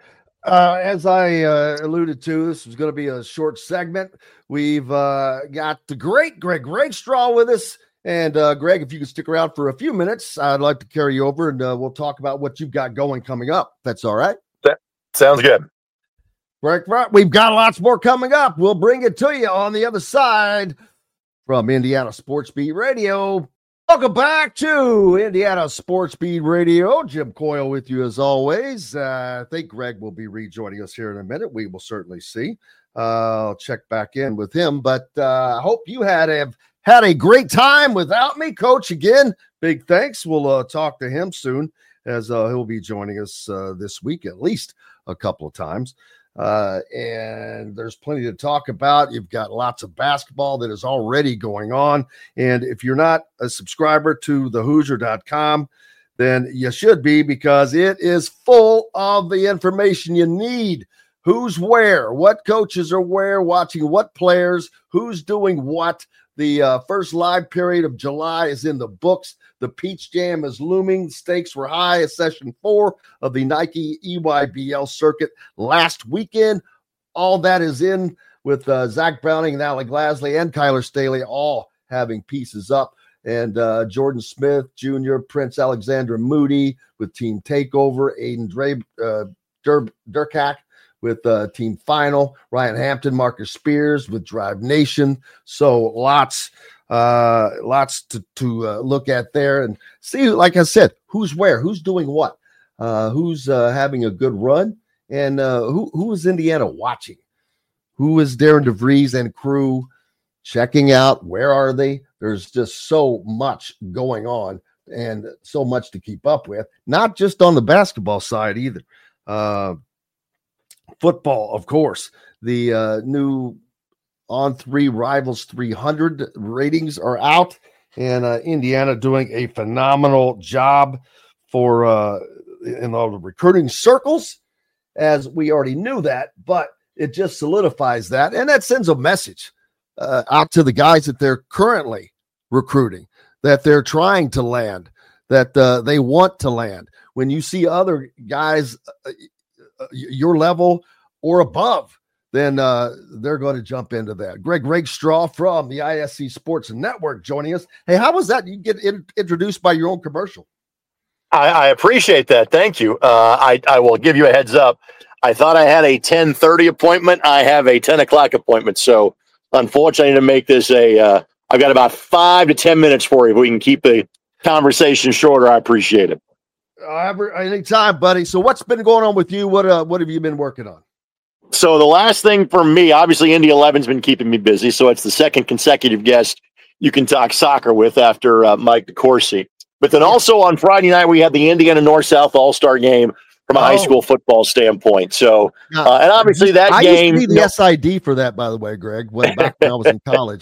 As I alluded to, this was going to be a short segment. We've got the great Greg Rakestraw with us. And Greg, if you could stick around for a few minutes, I'd like to carry you over and we'll talk about what you've got going coming up. That's all right. That sounds good. Right. We've got lots more coming up. We'll bring it to you on the other side from Indiana Sports Beat Radio. Welcome back to Indiana Sports Beat Radio. Jim Coyle with you as always. I think Greg will be rejoining us here in a minute. We will certainly see. I'll check back in with him, but I hope you had a great time without me, Coach. Again, big thanks. We'll talk to him soon as he'll be joining us this week at least a couple of times. And there's plenty to talk about. You've got lots of basketball that is already going on. And if you're not a subscriber to thehoosier.com, then you should be, because it is full of the information you need. Who's where, what coaches are where, watching what players, who's doing what. The first live period of July is in the books. The Peach Jam is looming. Stakes were high at session 4 of the Nike EYBL circuit last weekend. All that is in with Zach Browning and Alec Glasley and Kyler Staley all having pieces up. And Jordan Smith Jr., Prince Alexander Moody with Team Takeover, Aiden Durkak with Team Final, Ryan Hampton, Marcus Spears with Drive Nation. So lots to look at there and see, like I said, who's where, who's doing what, who's having a good run, and who is Indiana watching? Who is Darren DeVries and crew checking out? Where are they? There's just so much going on and so much to keep up with, not just on the basketball side either. Football, of course, the new On3 Rivals 300 ratings are out, and Indiana doing a phenomenal job for in all the recruiting circles, as we already knew that, but it just solidifies that, and that sends a message out to the guys that they're currently recruiting, that they're trying to land, that they want to land. When you see other guys your level or above, then they're going to jump into that. Greg Rakestraw from the ISC Sports Network joining us. Hey, how was that? You get introduced by your own commercial. I appreciate that. Thank you. I will give you a heads up. I thought I had a 10:30 appointment. I have a 10 o'clock appointment. So unfortunately, to make this I've got about 5 to 10 minutes for you. If we can keep the conversation shorter, I appreciate it. Anytime, buddy. So what's been going on with you? What have you been working on? So the last thing for me, obviously Indy 11's been keeping me busy. So it's the second consecutive guest you can talk soccer with after Mike DeCourcy. But then also on Friday night, we had the Indiana North-South All-Star game from a high school football standpoint. So, and obviously that game. I used to be the SID for that, by the way, Greg, back when I was in college.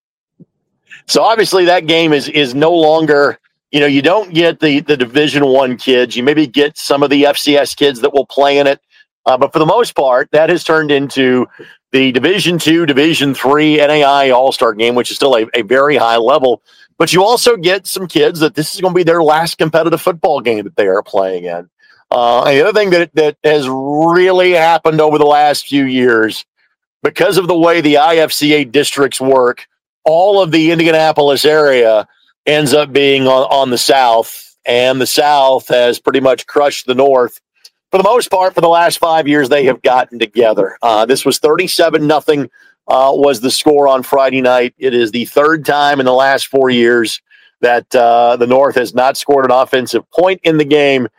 So obviously that game is no longer, you don't get the Division I kids. You maybe get some of the FCS kids that will play in it. But for the most part, that has turned into the Division II, Division III NAI All-Star game, which is still a very high level. But you also get some kids that this is going to be their last competitive football game that they are playing in. And the other thing that has really happened over the last few years, because of the way the IFCA districts work, all of the Indianapolis area ends up being on the South, and the South has pretty much crushed the North. For the most part, for the last 5 years, they have gotten together. This was 37-0 was the score on Friday night. It is the third time in the last 4 years that the North has not scored an offensive point in the game.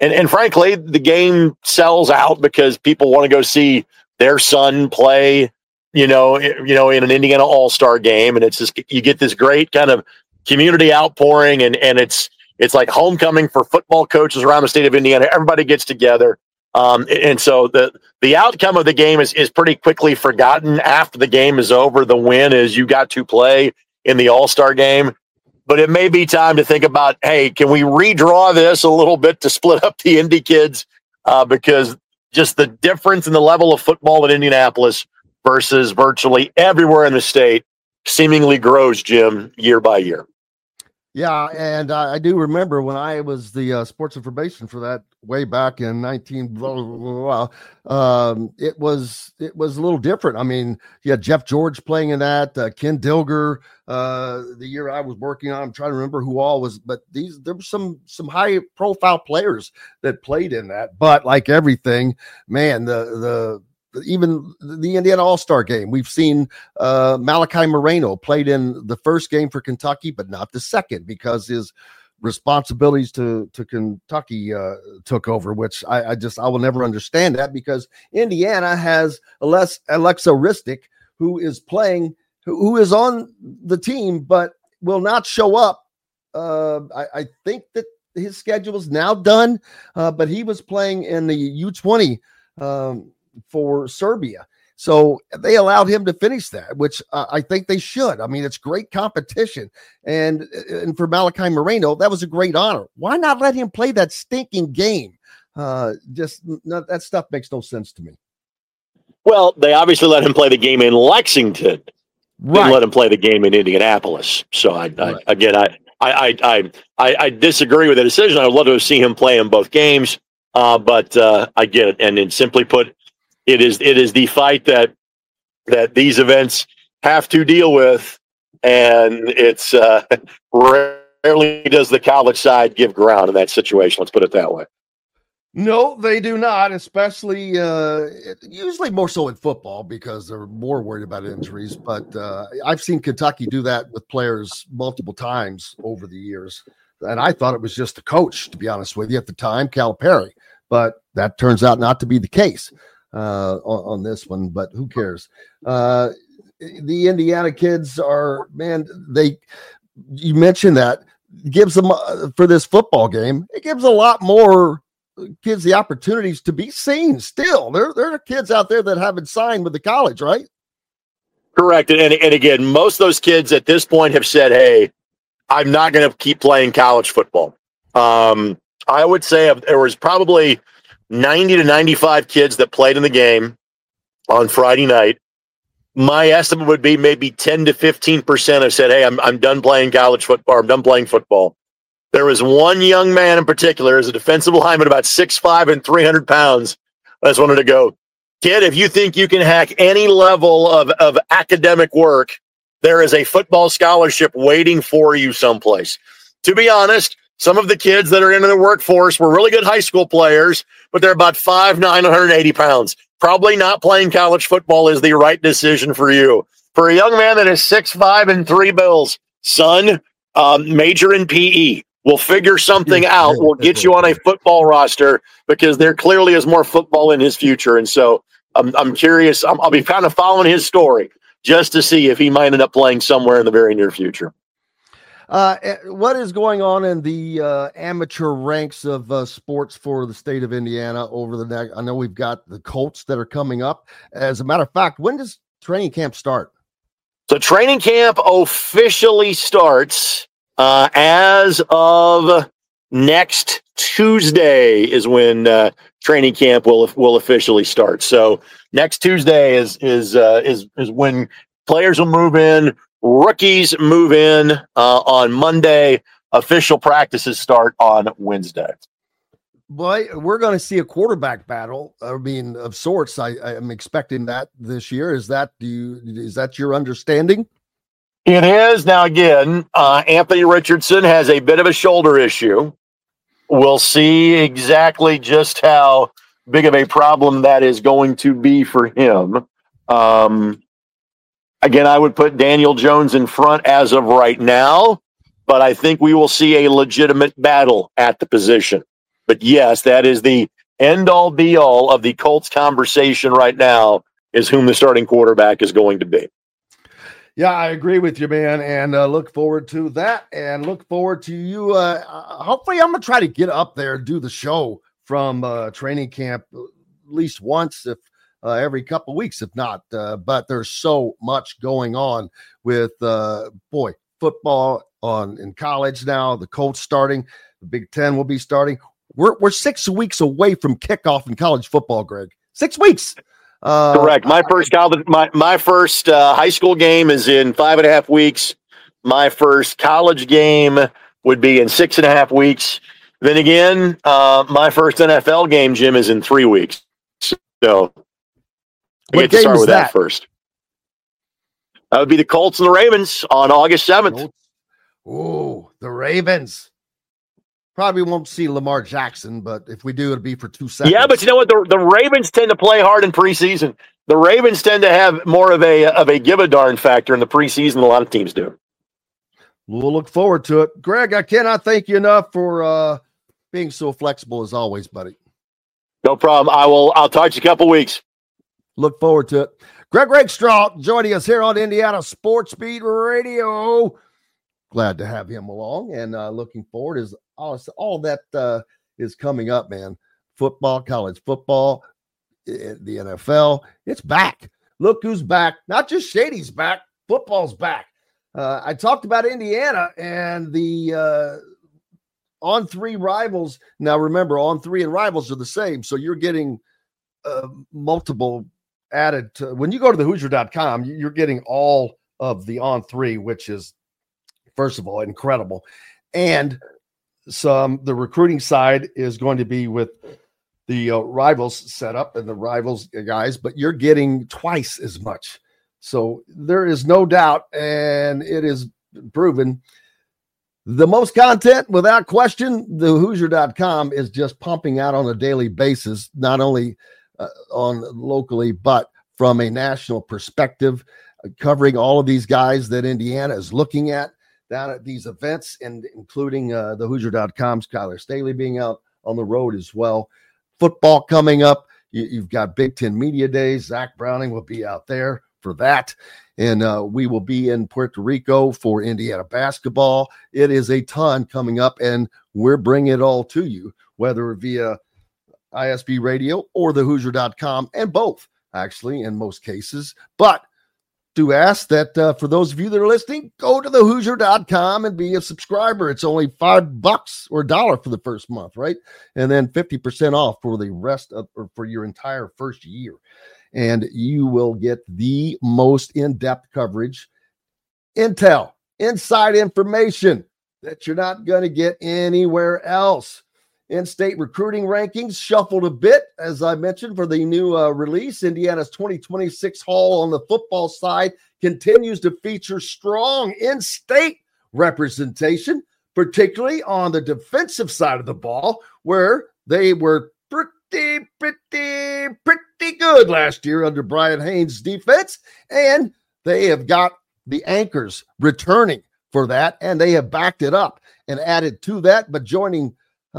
And frankly, the game sells out because people want to go see their son play, in an Indiana All-Star game. And it's just, you get this great kind of community outpouring, and it's like homecoming for football coaches around the state of Indiana. Everybody gets together. And so the outcome of the game is pretty quickly forgotten after the game is over. The win is you got to play in the All-Star game. But it may be time to think about, hey, can we redraw this a little bit to split up the Indy kids? Because just the difference in the level of football in Indianapolis versus virtually everywhere in the state seemingly grows, Jim, year by year. Yeah, and I do remember when I was the sports information for that way back in 19 blah, blah, blah, it was a little different. I mean, you had Jeff George playing in that, Ken Dilger, the year I was working on. I'm trying to remember who all was, but there were some high profile players that played in that. But like everything, man, even the Indiana All-Star game, we've seen Malachi Moreno played in the first game for Kentucky, but not the second because his responsibilities to Kentucky took over, which I will never understand that, because Indiana has Alexa Ristic, who is on the team, but will not show up. I think that his schedule is now done, but he was playing in the U20 for Serbia. So they allowed him to finish that, which I think they should. I mean, it's great competition. And for Malachi Moreno, that was a great honor. Why not let him play that stinking game? That stuff makes no sense to me. Well, they obviously let him play the game in Lexington. Right. Didn't let him play the game in Indianapolis. So I disagree with the decision. I would love to see him play in both games. But I get it. And then simply put, it is the fight that these events have to deal with, and it's rarely does the college side give ground in that situation. Let's put it that way. No, they do not, especially usually more so in football because they're more worried about injuries. But I've seen Kentucky do that with players multiple times over the years, and I thought it was just the coach, to be honest with you, at the time, Calipari. But that turns out not to be the case on this one, but who cares? The Indiana kids are, man, you mentioned that gives them for this football game, it gives a lot more kids the opportunities to be seen still. There are kids out there that haven't signed with the college, right? Correct. And again, most of those kids at this point have said, hey, I'm not going to keep playing college football. I would say there was probably 90 to 95 kids that played in the game on Friday night. My estimate would be maybe 10 to 15% have said, hey, I'm done playing college football. I'm done playing football. There was one young man in particular, as a defensive lineman, about 6'5" and 300 pounds. I just wanted to go, kid, if you think you can hack any level of academic work, there is a football scholarship waiting for you someplace. To be honest, some of the kids that are in the workforce were really good high school players, but they're about 5'9", 180 pounds. Probably not playing college football is the right decision for you. For a young man that is 6'5" and 3 bills, son, major in PE. We'll figure something out. We'll get you on a football roster because there clearly is more football in his future. And so I'm curious. I'll be kind of following his story just to see if he might end up playing somewhere in the very near future. What is going on in the amateur ranks of sports for the state of Indiana over the next? I know we've got the Colts that are coming up. As a matter of fact, when does training camp start? So training camp officially starts as of next Tuesday is when training camp will officially start. So next Tuesday is when players will move in. Rookies move in on Monday. Official practices start on Wednesday. Boy, we're going to see a quarterback battle. I mean, of sorts. I'm expecting that this year. Is that your understanding? It is. Now, again, Anthony Richardson has a bit of a shoulder issue. We'll see exactly just how big of a problem that is going to be for him. Again, I would put Daniel Jones in front as of right now, but I think we will see a legitimate battle at the position. But yes, that is the end all be all of the Colts conversation right now, is whom the starting quarterback is going to be. Yeah, I agree with you, man, and look forward to that, and look forward to you. Hopefully, I'm going to try to get up there and do the show from training camp at least once, if every couple of weeks, if not. But there's so much going on with, football in college now, the Colts starting, the Big Ten will be starting. We're 6 weeks away from kickoff in college football, Greg. 6 weeks. Correct. My first high school game is in 5.5 weeks. My first college game would be in 6.5 weeks. Then again, my first NFL game, Jim, is in 3 weeks. So I get to start with that first. That would be the Colts and the Ravens on August 7th. Oh, the Ravens. Probably won't see Lamar Jackson, but if we do, it'll be for 2 seconds. Yeah, but you know what? The Ravens tend to play hard in preseason. The Ravens tend to have more of a give a darn factor in the preseason than a lot of teams do. We'll look forward to it. Greg, I cannot thank you enough for being so flexible as always, buddy. No problem. I'll talk to you in a couple weeks. Look forward to it. Greg Rakestraw joining us here on Indiana Sports Beat Radio. Glad to have him along, and looking forward is all that is coming up, man. Football, college football, the NFL, it's back. Look who's back. Not just Shady's back. Football's back. I talked about Indiana and the on-3 rivals. Now, remember, on-3 and rivals are the same, so you're getting multiple added to. When you go to the Hoosier.com, you're getting all of the on-3, which is, first of all, incredible. And the recruiting side is going to be with the rivals setup and the rivals guys, but you're getting twice as much. So there is no doubt, and it is proven, the most content, without question, the Hoosier.com is just pumping out on a daily basis, not only on locally, but from a national perspective, covering all of these guys that Indiana is looking at down at these events, and including the Hoosier.com's Kyler Staley being out on the road as well. Football coming up. You've got Big Ten Media Days. Zach Browning will be out there for that. And we will be in Puerto Rico for Indiana basketball. It is a ton coming up, and we're bringing it all to you, whether via ISB Radio or the Hoosier.com, and both, actually, in most cases. But do ask that for those of you that are listening, go to the Hoosier.com and be a subscriber. It's only $5 or $1 for the first month, right? And then 50% off for the rest of, or for your entire first year. And you will get the most in-depth coverage, intel, inside information that you're not going to get anywhere else. In-state recruiting rankings shuffled a bit, as I mentioned, for the new release. Indiana's 2026 haul on the football side continues to feature strong in-state representation, particularly on the defensive side of the ball, where they were pretty good last year under Brian Haynes' defense, and they have got the anchors returning for that, and they have backed it up and added to that, but joining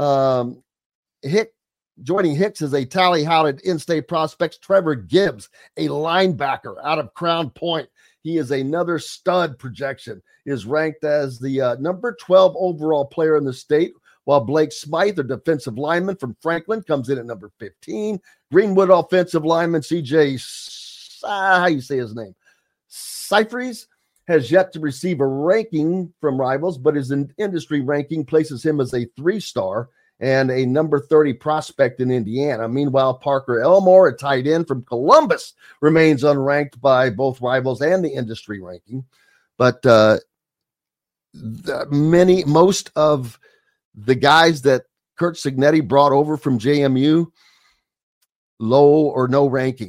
Hicks is a tally-touted in-state prospect, Trevor Gibbs, a linebacker out of Crown Point. He is another stud projection, is ranked as the number 12 overall player in the state, while Blake Smythe, a defensive lineman from Franklin, comes in at number 15. Greenwood offensive lineman CJ, how you say his name? Cyphries has yet to receive a ranking from rivals, but his industry ranking places him as a 3-star and a number 30 prospect in Indiana. Meanwhile, Parker Elmore, a tight end from Columbus, remains unranked by both rivals and the industry ranking. But most of the guys that Kurt Cignetti brought over from JMU, low or no ranking.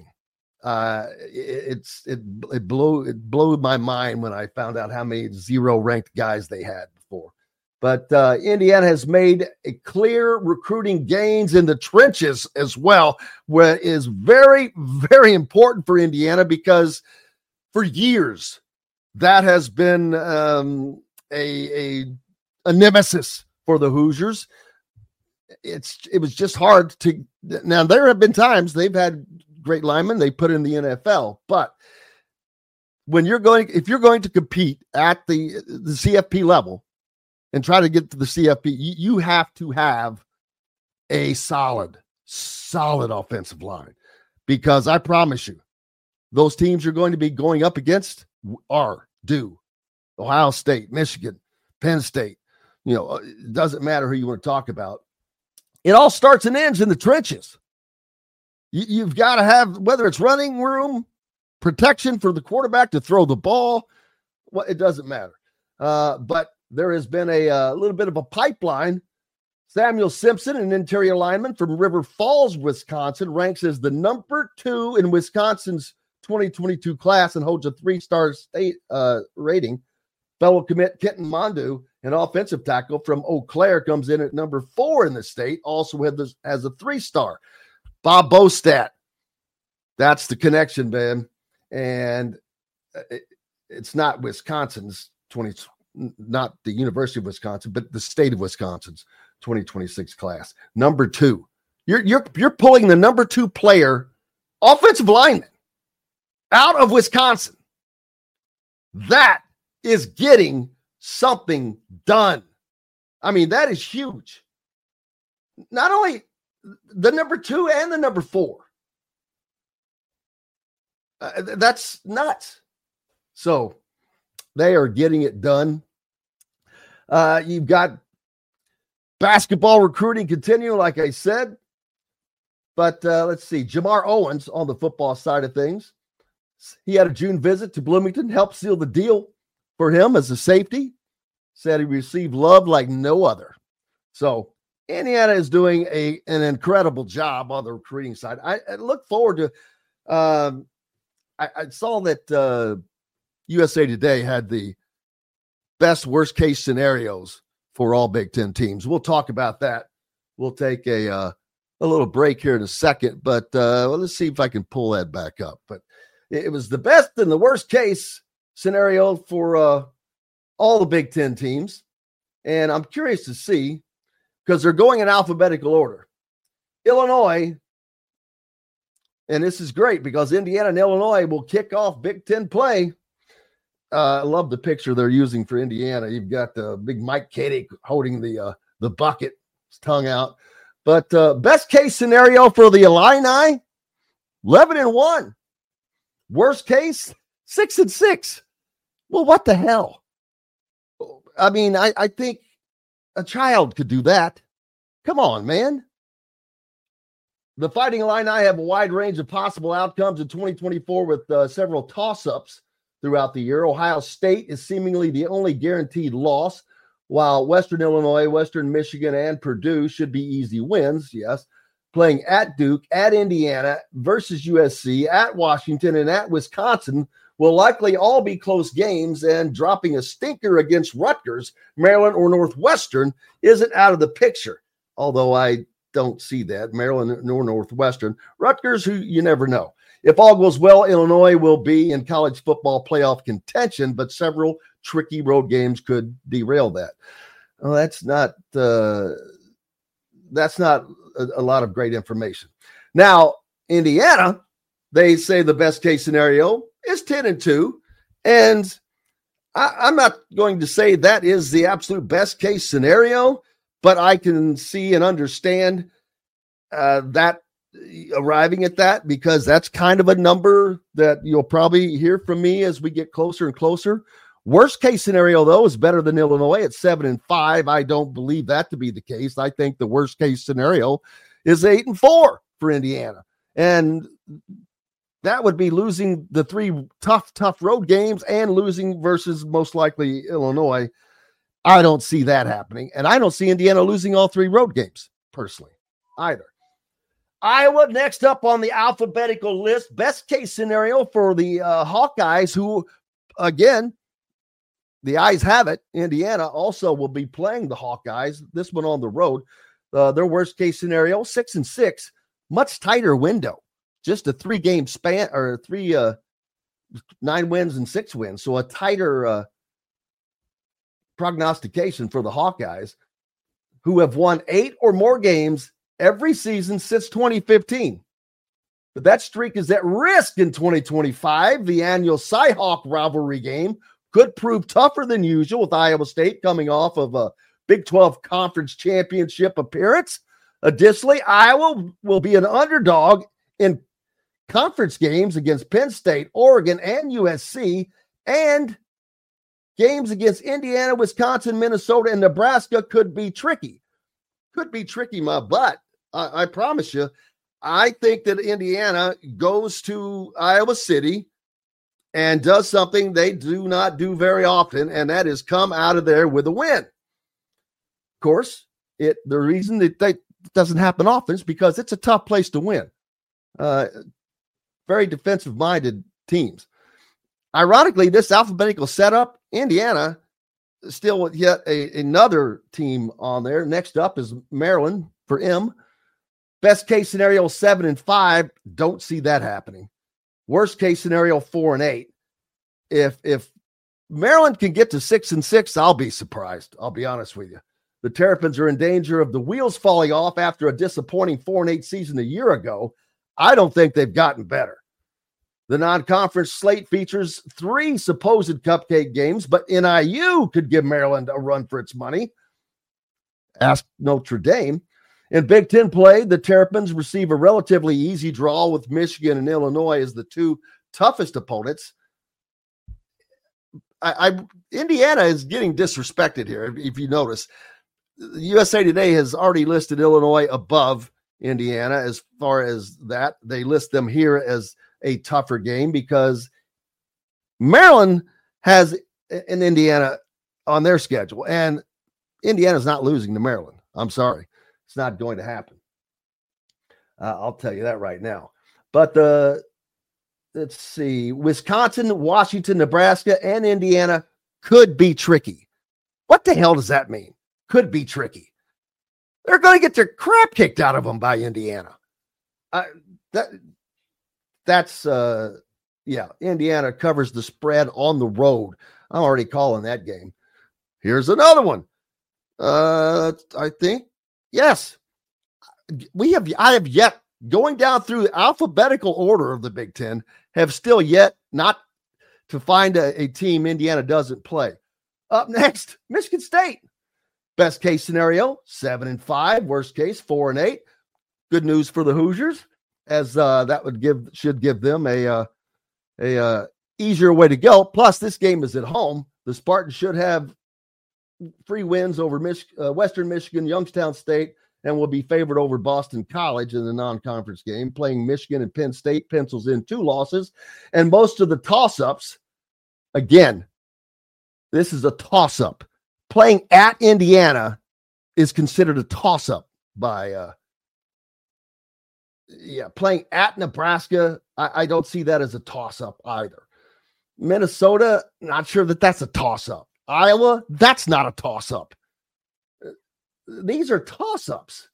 It blew my mind when I found out how many 0 ranked guys they had before. But Indiana has made a clear recruiting gains in the trenches as well, where is very, very important for Indiana, because for years that has been a nemesis for the Hoosiers. it was just hard to. Now there have been times they've had great linemen they put in the NFL, but if you're going to compete at the CFP level and try to get to the CFP, you have to have a solid offensive line, because I promise you, those teams you're going to be going up against are Ohio State, Michigan, Penn State. It doesn't matter who you want to talk about. It all starts and ends in the trenches. You've got to have, whether it's running room, protection for the quarterback to throw the ball, it doesn't matter. But there has been a little bit of a pipeline. Samuel Simpson, an interior lineman from River Falls, Wisconsin, ranks as the number 2 in Wisconsin's 2022 class and holds a 3-star state rating. Fellow commit Kenton Mondu, an offensive tackle from Eau Claire, comes in at number 4 in the state, also has a 3-star. Bob Bostat, that's the connection, man. And it's not Wisconsin's not the University of Wisconsin, but the state of Wisconsin's 2026 class. Number 2. You're pulling the number 2 player, offensive lineman, out of Wisconsin. That is getting something done. I mean, that is huge. Not only the number 2 and the number 4. That's nuts. So they are getting it done. You've got basketball recruiting continuing, like I said. But let's see. Jamar Owens on the football side of things. He had a June visit to Bloomington, helped seal the deal for him as a safety. Said he received love like no other. So Indiana is doing an incredible job on the recruiting side. I look forward to I saw that USA Today had the best worst case scenarios for all Big Ten teams. We'll talk about that. We'll take a little break here in a second, but let's see if I can pull that back up. But it was the best and the worst case scenario for all the Big Ten teams. And I'm curious to see, because they're going in alphabetical order. Illinois, and this is great because Indiana and Illinois will kick off Big Ten play. I love the picture they're using for Indiana. You've got the big Mike Katic holding the bucket, his tongue out. But best case scenario for the Illini, 11-1. Worst case, 6-6. Well, what the hell? I mean, I think a child could do that. Come on, man. The Fighting Illini have a wide range of possible outcomes in 2024 with several toss-ups throughout the year. Ohio State is seemingly the only guaranteed loss, while Western Illinois, Western Michigan, and Purdue should be easy wins, yes. Playing at Duke, at Indiana, versus USC, at Washington, and at Wisconsin will likely all be close games, and dropping a stinker against Rutgers, Maryland, or Northwestern isn't out of the picture, although I don't see that. Maryland nor Northwestern. Rutgers, who you never know. If all goes well, Illinois will be in college football playoff contention, but several tricky road games could derail that. Well, that's not a lot of great information. Now, Indiana, they say the best case scenario is 10-2, and I'm not going to say that is the absolute best case scenario, but I can see and understand that arriving at that, because that's kind of a number that you'll probably hear from me as we get closer and closer. Worst case scenario, though, is better than Illinois at 7-5. I don't believe that to be the case. I think the worst case scenario is 8-4 for Indiana. And that would be losing the 3 tough road games and losing versus most likely Illinois. I don't see that happening. And I don't see Indiana losing all 3 road games personally either. Iowa next up on the alphabetical list. Best case scenario for the Hawkeyes, who, again, the eyes have it, Indiana also will be playing the Hawkeyes, this one on the road. Their worst case scenario, 6-6, much tighter window. Just a 3-game span, or 9 wins and 6 wins. So a tighter prognostication for the Hawkeyes, who have won 8 or more games every season since 2015. But that streak is at risk in 2025. The annual Cy-Hawk rivalry game could prove tougher than usual, with Iowa State coming off of a Big 12 Conference Championship appearance. Additionally, Iowa will be an underdog in conference games against Penn State, Oregon, and USC, and games against Indiana, Wisconsin, Minnesota, and Nebraska could be tricky. Could be tricky, my butt. I promise you. I think that Indiana goes to Iowa City and does something they do not do very often, and that is come out of there with a win. Of course, the reason that doesn't happen often is because it's a tough place to win. Very defensive-minded teams. Ironically, this alphabetical setup, Indiana, still yet another team on there. Next up is Maryland for M. Best case scenario, 7-5. Don't see that happening. Worst case scenario, 4-8. If Maryland can get to 6-6, I'll be surprised. I'll be honest with you. The Terrapins are in danger of the wheels falling off after a disappointing 4-8 season a year ago. I don't think they've gotten better. The non-conference slate features 3 supposed cupcake games, but NIU could give Maryland a run for its money. Ask Notre Dame. In Big Ten play, the Terrapins receive a relatively easy draw with Michigan and Illinois as the 2 toughest opponents. Indiana is getting disrespected here, if you notice. USA Today has already listed Illinois above Indiana as far as that. They list them here as a tougher game because Maryland has an Indiana on their schedule, and Indiana's not losing to Maryland. I'm sorry. It's not going to happen. I'll tell you that right now. But let's see, Wisconsin, Washington, Nebraska, and Indiana could be tricky. What the hell does that mean? Could be tricky. They're going to get their crap kicked out of them by Indiana. Indiana covers the spread on the road. I'm already calling that game. Here's another one. I think, yes. I have yet, going down through the alphabetical order of the Big Ten, have still yet not to find a team Indiana doesn't play. Up next, Michigan State. Best case scenario, 7-5. Worst case, 4-8. Good news for the Hoosiers, as that should give them a easier way to go. Plus, this game is at home. The Spartans should have free wins over Western Michigan, Youngstown State, and will be favored over Boston College in the non-conference game. Playing Michigan and Penn State pencils in 2 losses, and most of the toss-ups. Again, this is a toss-up. Playing at Indiana is considered a toss-up by playing at Nebraska, I don't see that as a toss-up either. Minnesota, not sure that that's a toss-up. Iowa, that's not a toss-up. These are toss-ups.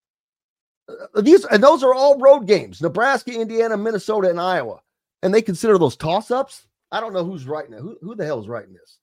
Those are all road games. Nebraska, Indiana, Minnesota, and Iowa. And they consider those toss-ups? I don't know who's writing it. Who the hell is writing this?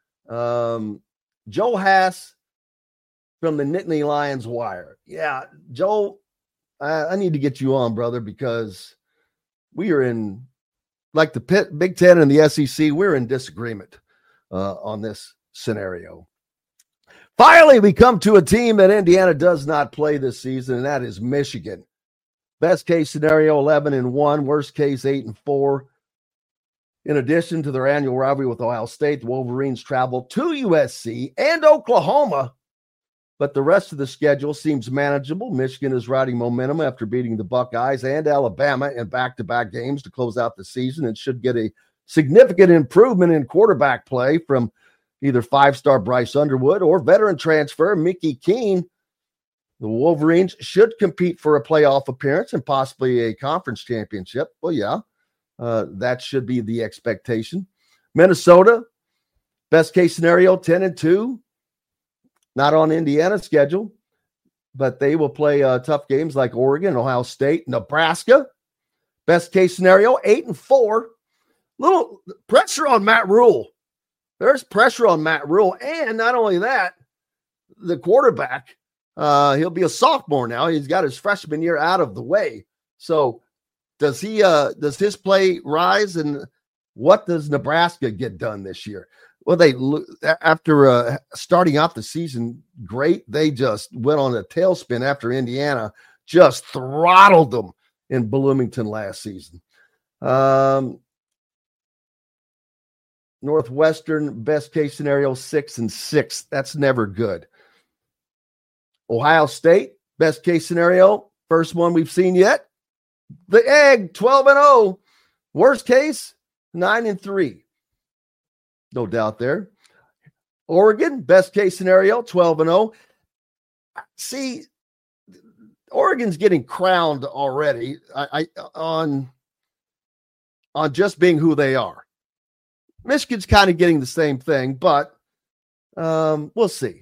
Joe Hass from the Nittany Lions Wire. Yeah, Joe, I need to get you on, brother, because we are in, like the Big Ten and the SEC, we're in disagreement on this scenario. Finally, we come to a team that Indiana does not play this season, and that is Michigan. Best case scenario, 11-1. Worst case, 8-4. In addition to their annual rivalry with Ohio State, the Wolverines travel to USC and Oklahoma, but the rest of the schedule seems manageable. Michigan is riding momentum after beating the Buckeyes and Alabama in back-to-back games to close out the season and should get a significant improvement in quarterback play from either 5-star Bryce Underwood or veteran transfer Mickey Keene. The Wolverines should compete for a playoff appearance and possibly a conference championship. Well, yeah. That should be the expectation. Minnesota, best case scenario, 10-2. Not on Indiana's schedule, but they will play tough games like Oregon, Ohio State, Nebraska. Best case scenario, 8-4. Little pressure on Matt Rule. There's pressure on Matt Rule. And not only that, the quarterback, He'll be a sophomore now. He's got his freshman year out of the way. So does his play rise, and what does Nebraska get done this year? Well, after starting off the season great, they just went on a tailspin after Indiana just throttled them in Bloomington last season. Northwestern, best case scenario, 6-6. That's never good. Ohio State, best case scenario, first one we've seen yet. The Egg, 12-0. Worst case, 9-3. No doubt there. Oregon, best case scenario, 12-0. See, Oregon's getting crowned already on just being who they are. Michigan's kind of getting the same thing, but we'll see.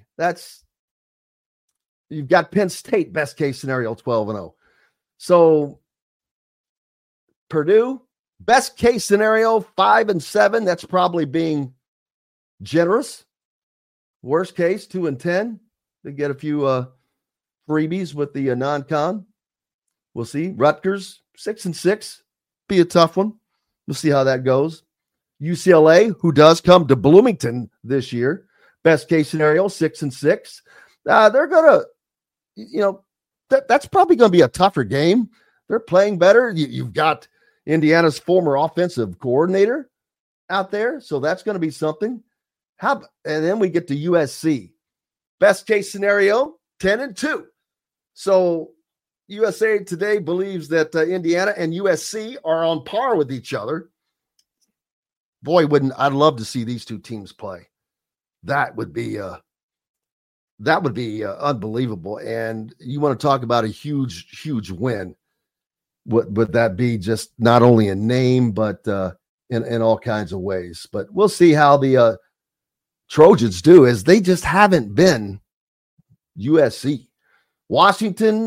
You've got Penn State, best case scenario, 12-0. So Purdue, best case scenario, 5-7. That's probably being generous. Worst case, 2-10. They get a few freebies with the non-con. We'll see. Rutgers, 6-6. Be a tough one. We'll see how that goes. UCLA, who does come to Bloomington this year, best case scenario, 6-6. They're going to, that's probably going to be a tougher game. They're playing better. You've got Indiana's former offensive coordinator out there, so that's going to be something. And then we get to USC. Best case scenario, 10-2. So USA Today believes that Indiana and USC are on par with each other. Boy, I'd love to see these two teams play. That would be unbelievable. And you want to talk about a huge, huge win. Would that be just not only in name, but in all kinds of ways? But we'll see how the Trojans do, as they just haven't been USC. Washington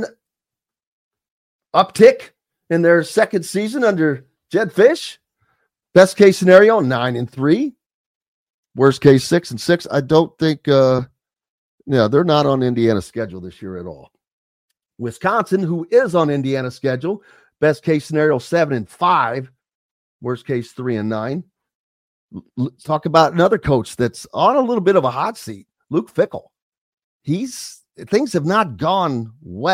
uptick in their second season under Jedd Fisch. Best case scenario, 9-3. Worst case, 6-6. I don't think, they're not on Indiana's schedule this year at all. Wisconsin, who is on Indiana's schedule, best case scenario, 7-5. Worst case, 3-9. Let's talk about another coach that's on a little bit of a hot seat, Luke Fickell. Things have not gone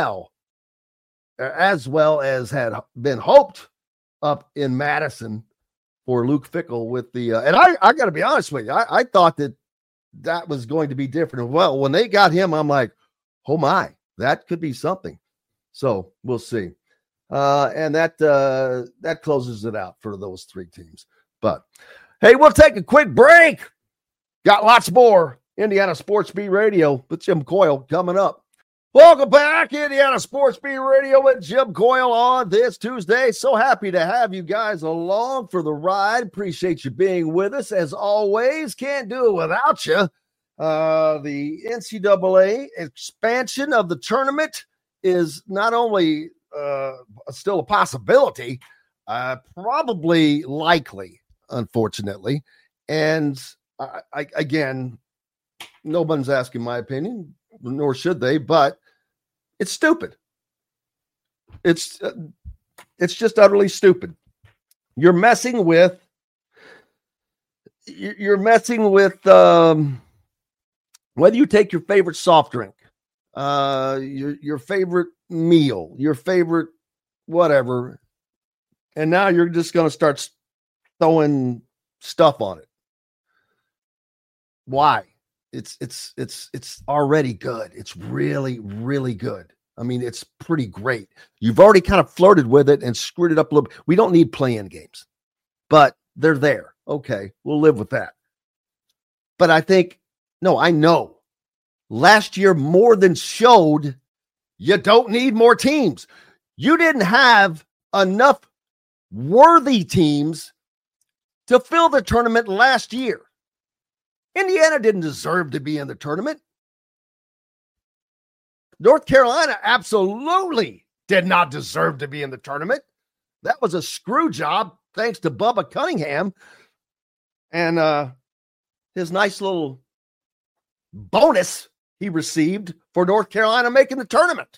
as well as had been hoped up in Madison for Luke Fickell with and I got to be honest with you, I thought that was going to be different. Well, when they got him, I'm like, oh my, that could be something. So we'll see. And that closes it out for those three teams. But hey, we'll take a quick break. Got lots more Indiana Sports Beat Radio with Jim Coyle coming up. Welcome back, Indiana Sports Beat Radio with Jim Coyle on this Tuesday. So happy to have you guys along for the ride. Appreciate you being with us. As always, can't do it without you. The NCAA expansion of the tournament is not only still a possibility, probably likely, unfortunately. And again, no one's asking my opinion, nor should they, but it's stupid. It's just utterly stupid. You're messing with whether you take your favorite soft drink, your favorite meal, your favorite whatever, and now you're just going to start throwing stuff on it. Why? It's already good. It's really, really good. I mean, it's pretty great. You've already kind of flirted with it and screwed it up a little bit. We don't need play-in games, but they're there. Okay, we'll live with that. But I know last year more than showed you don't need more teams. You didn't have enough worthy teams to fill the tournament last year. Indiana didn't deserve to be in the tournament. North Carolina absolutely did not deserve to be in the tournament. That was a screw job, thanks to Bubba Cunningham and his nice little bonus he received for North Carolina making the tournament.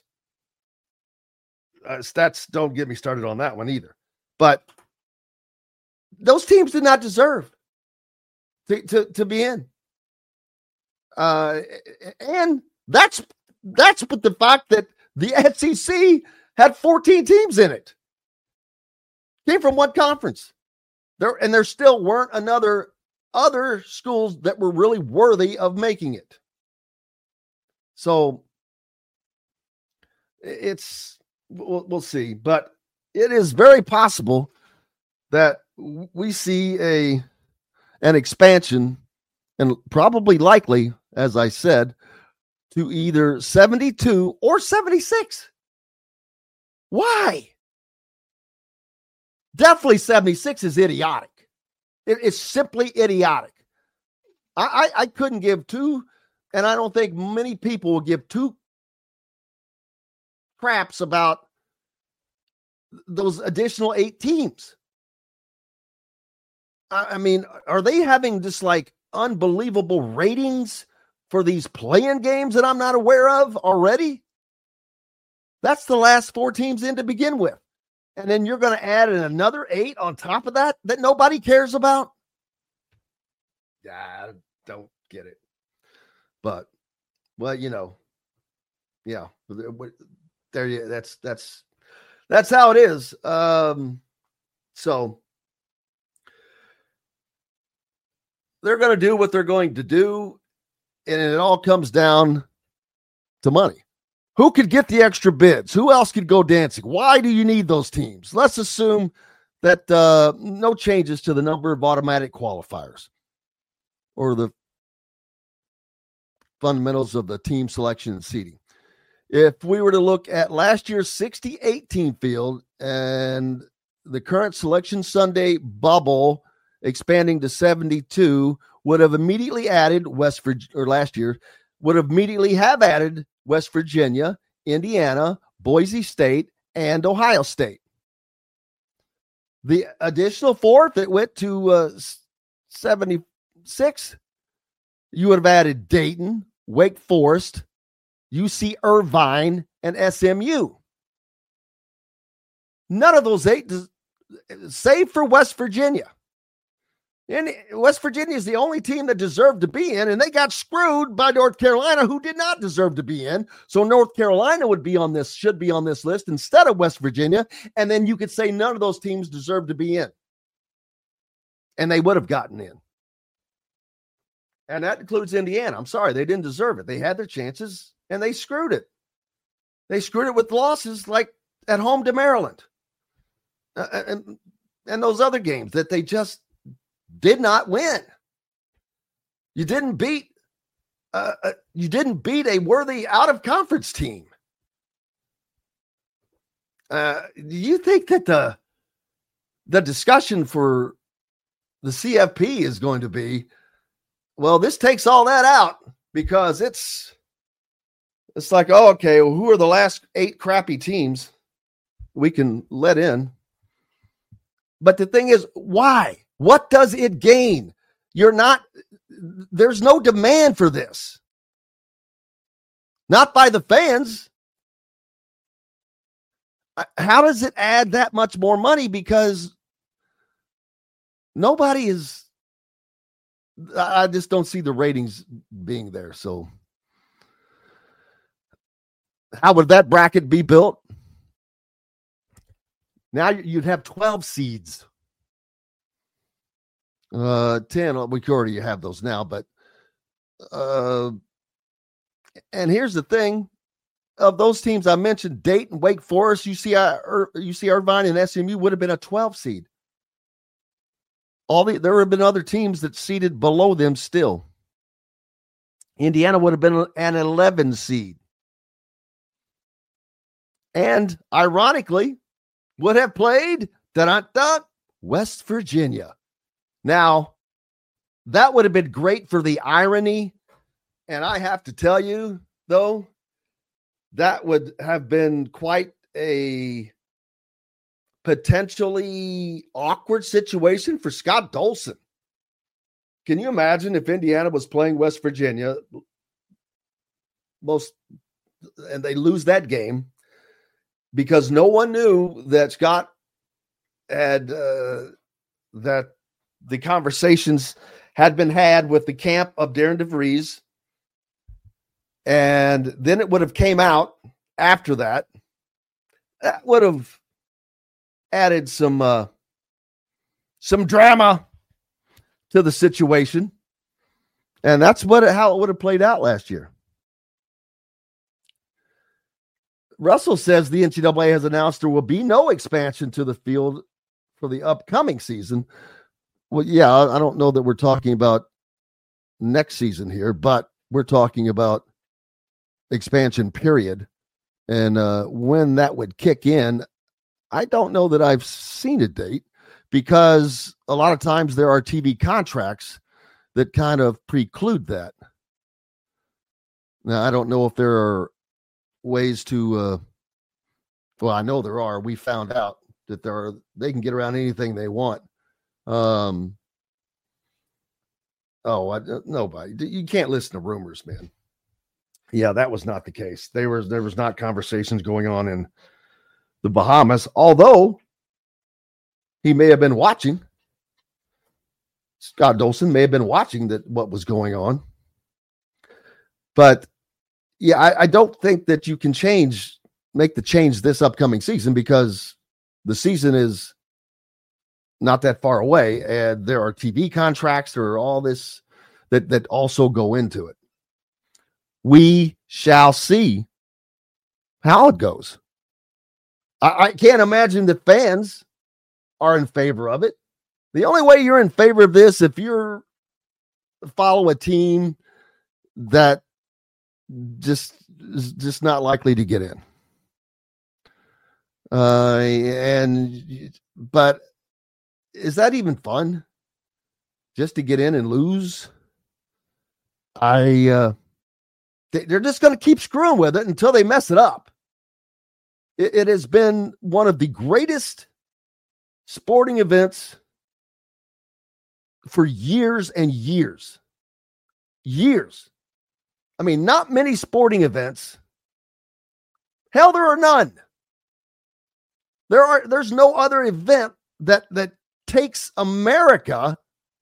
Stats don't get me started on that one either. But those teams did not deserve to be in. And that's with the fact that the SEC had 14 teams in it. Came from one conference. There still weren't other schools that were really worthy of making it. So we'll see, but it is very possible that we see an expansion, and probably likely, as I said, to either 72 or 76. Why? Definitely 76 is idiotic. It's simply idiotic. I couldn't give two, and I don't think many people will give two craps about those additional 8 teams. I mean, are they having just like unbelievable ratings for these play-in games that I'm not aware of already? That's the last 4 teams in to begin with. And then you're going to add in another 8 on top of that nobody cares about? Yeah, I don't get it. But, well, yeah, there. That's how it is. So they're going to do what they're going to do, and it all comes down to money. Who could get the extra bids? Who else could go dancing? Why do you need those teams? Let's assume that no changes to the number of automatic qualifiers or the fundamentals of the team selection and seeding. If we were to look at last year's 68 team field and the current Selection Sunday bubble expanding to 72 would have immediately added last year would have immediately have added West Virginia, Indiana, Boise State, and Ohio State. The additional 4, if it went to 76, you would have added Dayton, Wake Forest, UC Irvine, and SMU. None of those 8, save for West Virginia. And West Virginia is the only team that deserved to be in, and they got screwed by North Carolina, who did not deserve to be in. So North Carolina should be on this list instead of West Virginia. And then you could say none of those teams deserve to be in. And they would have gotten in. And that includes Indiana. I'm sorry, they didn't deserve it. They had their chances, and they screwed it. They screwed it with losses like at home to Maryland. And those other games that they just did not win. You didn't beat a worthy out of conference team. Do you think that the discussion for the CFP is going to be, well, this takes all that out because it's like, oh, okay, well, who are the last 8 crappy teams we can let in? But the thing is, why? What does it gain? There's no demand for this. Not by the fans. How does it add that much more money? Because I just don't see the ratings being there. So how would that bracket be built? Now you'd have 12 seeds. 10, we already have those now, but and here's the thing, of those teams I mentioned, Dayton, Wake Forest, UC Irvine, and SMU would have been a 12 seed. There have been other teams that seeded below them still. Indiana would have been an 11 seed. And ironically, would have played West Virginia. Now, that would have been great for the irony. And I have to tell you, though, that would have been quite a potentially awkward situation for Scott Dolson. Can you imagine if Indiana was playing West Virginia and they lose that game because no one knew that Scott had that the conversations had been had with the camp of Darren DeVries, and then it would have came out after that. That would have added some drama to the situation, and that's how it would have played out last year. Russell says the NCAA has announced there will be no expansion to the field for the upcoming season. Well, yeah, I don't know that we're talking about next season here, but we're talking about expansion period. And when that would kick in, I don't know that I've seen a date, because a lot of times there are TV contracts that kind of preclude that. Now, I don't know if there are ways to, well, I know there are. We found out that they can get around anything they want. Nobody. You can't listen to rumors, man. Yeah, that was not the case. There was not conversations going on in the Bahamas, although he may have been watching. Scott Dolson may have been watching what was going on. But yeah, I don't think that you can make the change this upcoming season, because the season is not that far away, and there are TV contracts, there are all this that also go into it. We shall see how it goes. I can't imagine that fans are in favor of it. The only way you're in favor of this, if you're follow a team that just is just not likely to get in. But is that even fun? Just to get in and lose? They're just going to keep screwing with it until they mess it up. It has been one of the greatest sporting events for years and years. Years. I mean, not many sporting events. Hell, there are none. There's no other event that takes America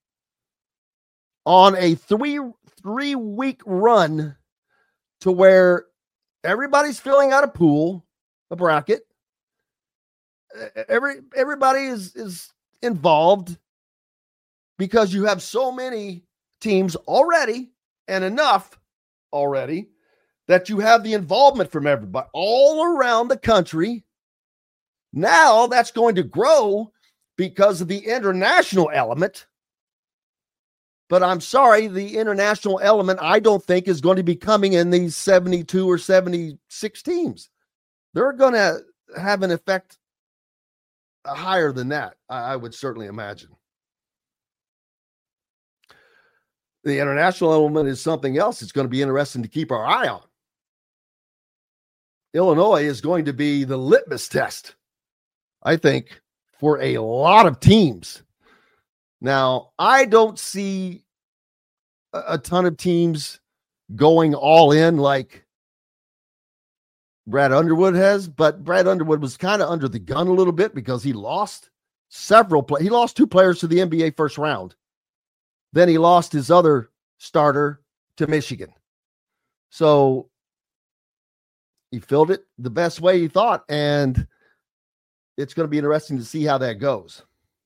on a three-week run to where everybody's filling out a bracket. Everybody is involved, because you have so many teams already, and enough already, that you have the involvement from everybody all around the country. Now that's going to grow because of the international element. But I'm sorry, the international element, I don't think, is going to be coming in these 72 or 76 teams. They're going to have an effect higher than that, I would certainly imagine. The international element is something else. It's going to be interesting to keep our eye on. Illinois is going to be the litmus test, I think, for a lot of teams. Now, I don't see a ton of teams going all in like Brad Underwood has, but Brad Underwood was kind of under the gun a little bit because he lost he lost 2 players to the NBA first round. Then he lost his other starter to Michigan. So he filled it the best way he thought, and it's going to be interesting to see how that goes.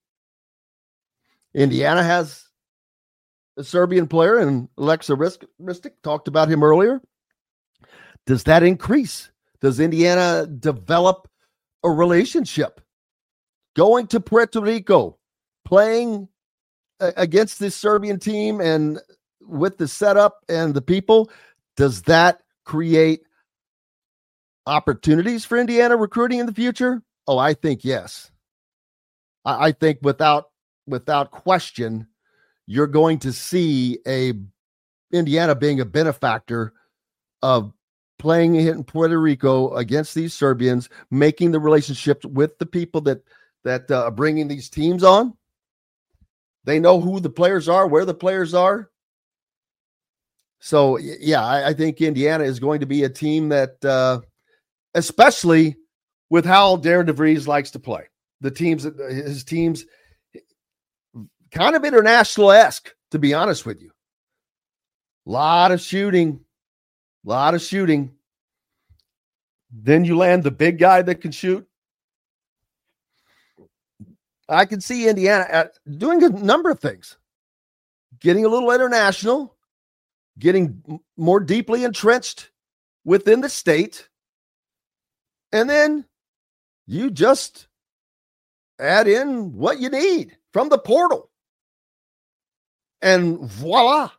Indiana has a Serbian player, and Alexa Ristic talked about him earlier. Does that increase? Does Indiana develop a relationship? Going to Puerto Rico, playing against this Serbian team, and with the setup and the people, does that create opportunities for Indiana recruiting in the future? Oh, I think yes. I think without question, you're going to see Indiana being a benefactor of playing in Puerto Rico against these Serbians, making the relationships with the people that are bringing these teams on. They know who the players are, where the players are. So, yeah, I think Indiana is going to be a team that, especially with how Darren DeVries likes to play, his teams, kind of international-esque, to be honest with you. Lot of shooting. Then you land the big guy that can shoot. I can see Indiana doing a number of things. Getting a little international, getting more deeply entrenched within the state, and then you just add in what you need from the portal. And voila.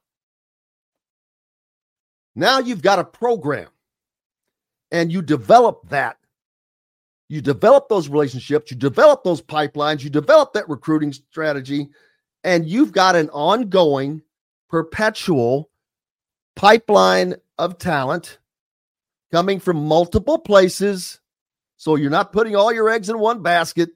Now you've got a program, and you develop that. You develop those relationships, you develop those pipelines, you develop that recruiting strategy, and you've got an ongoing, perpetual pipeline of talent coming from multiple places. So you're not putting all your eggs in one basket.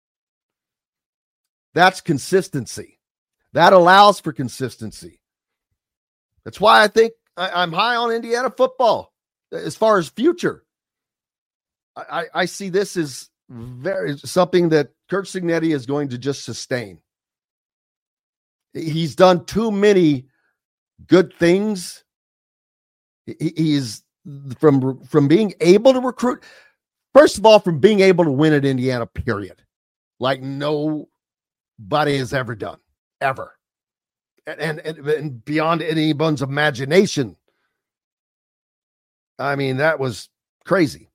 That's consistency. That allows for consistency. That's why I think I'm high on Indiana football as far as future. I see this as something that Curt Cignetti is going to just sustain. He's done too many good things. He's from being able to recruit. First of all, from being able to win at Indiana, period. Like nobody has ever done, ever. And beyond anyone's imagination. I mean, that was crazy.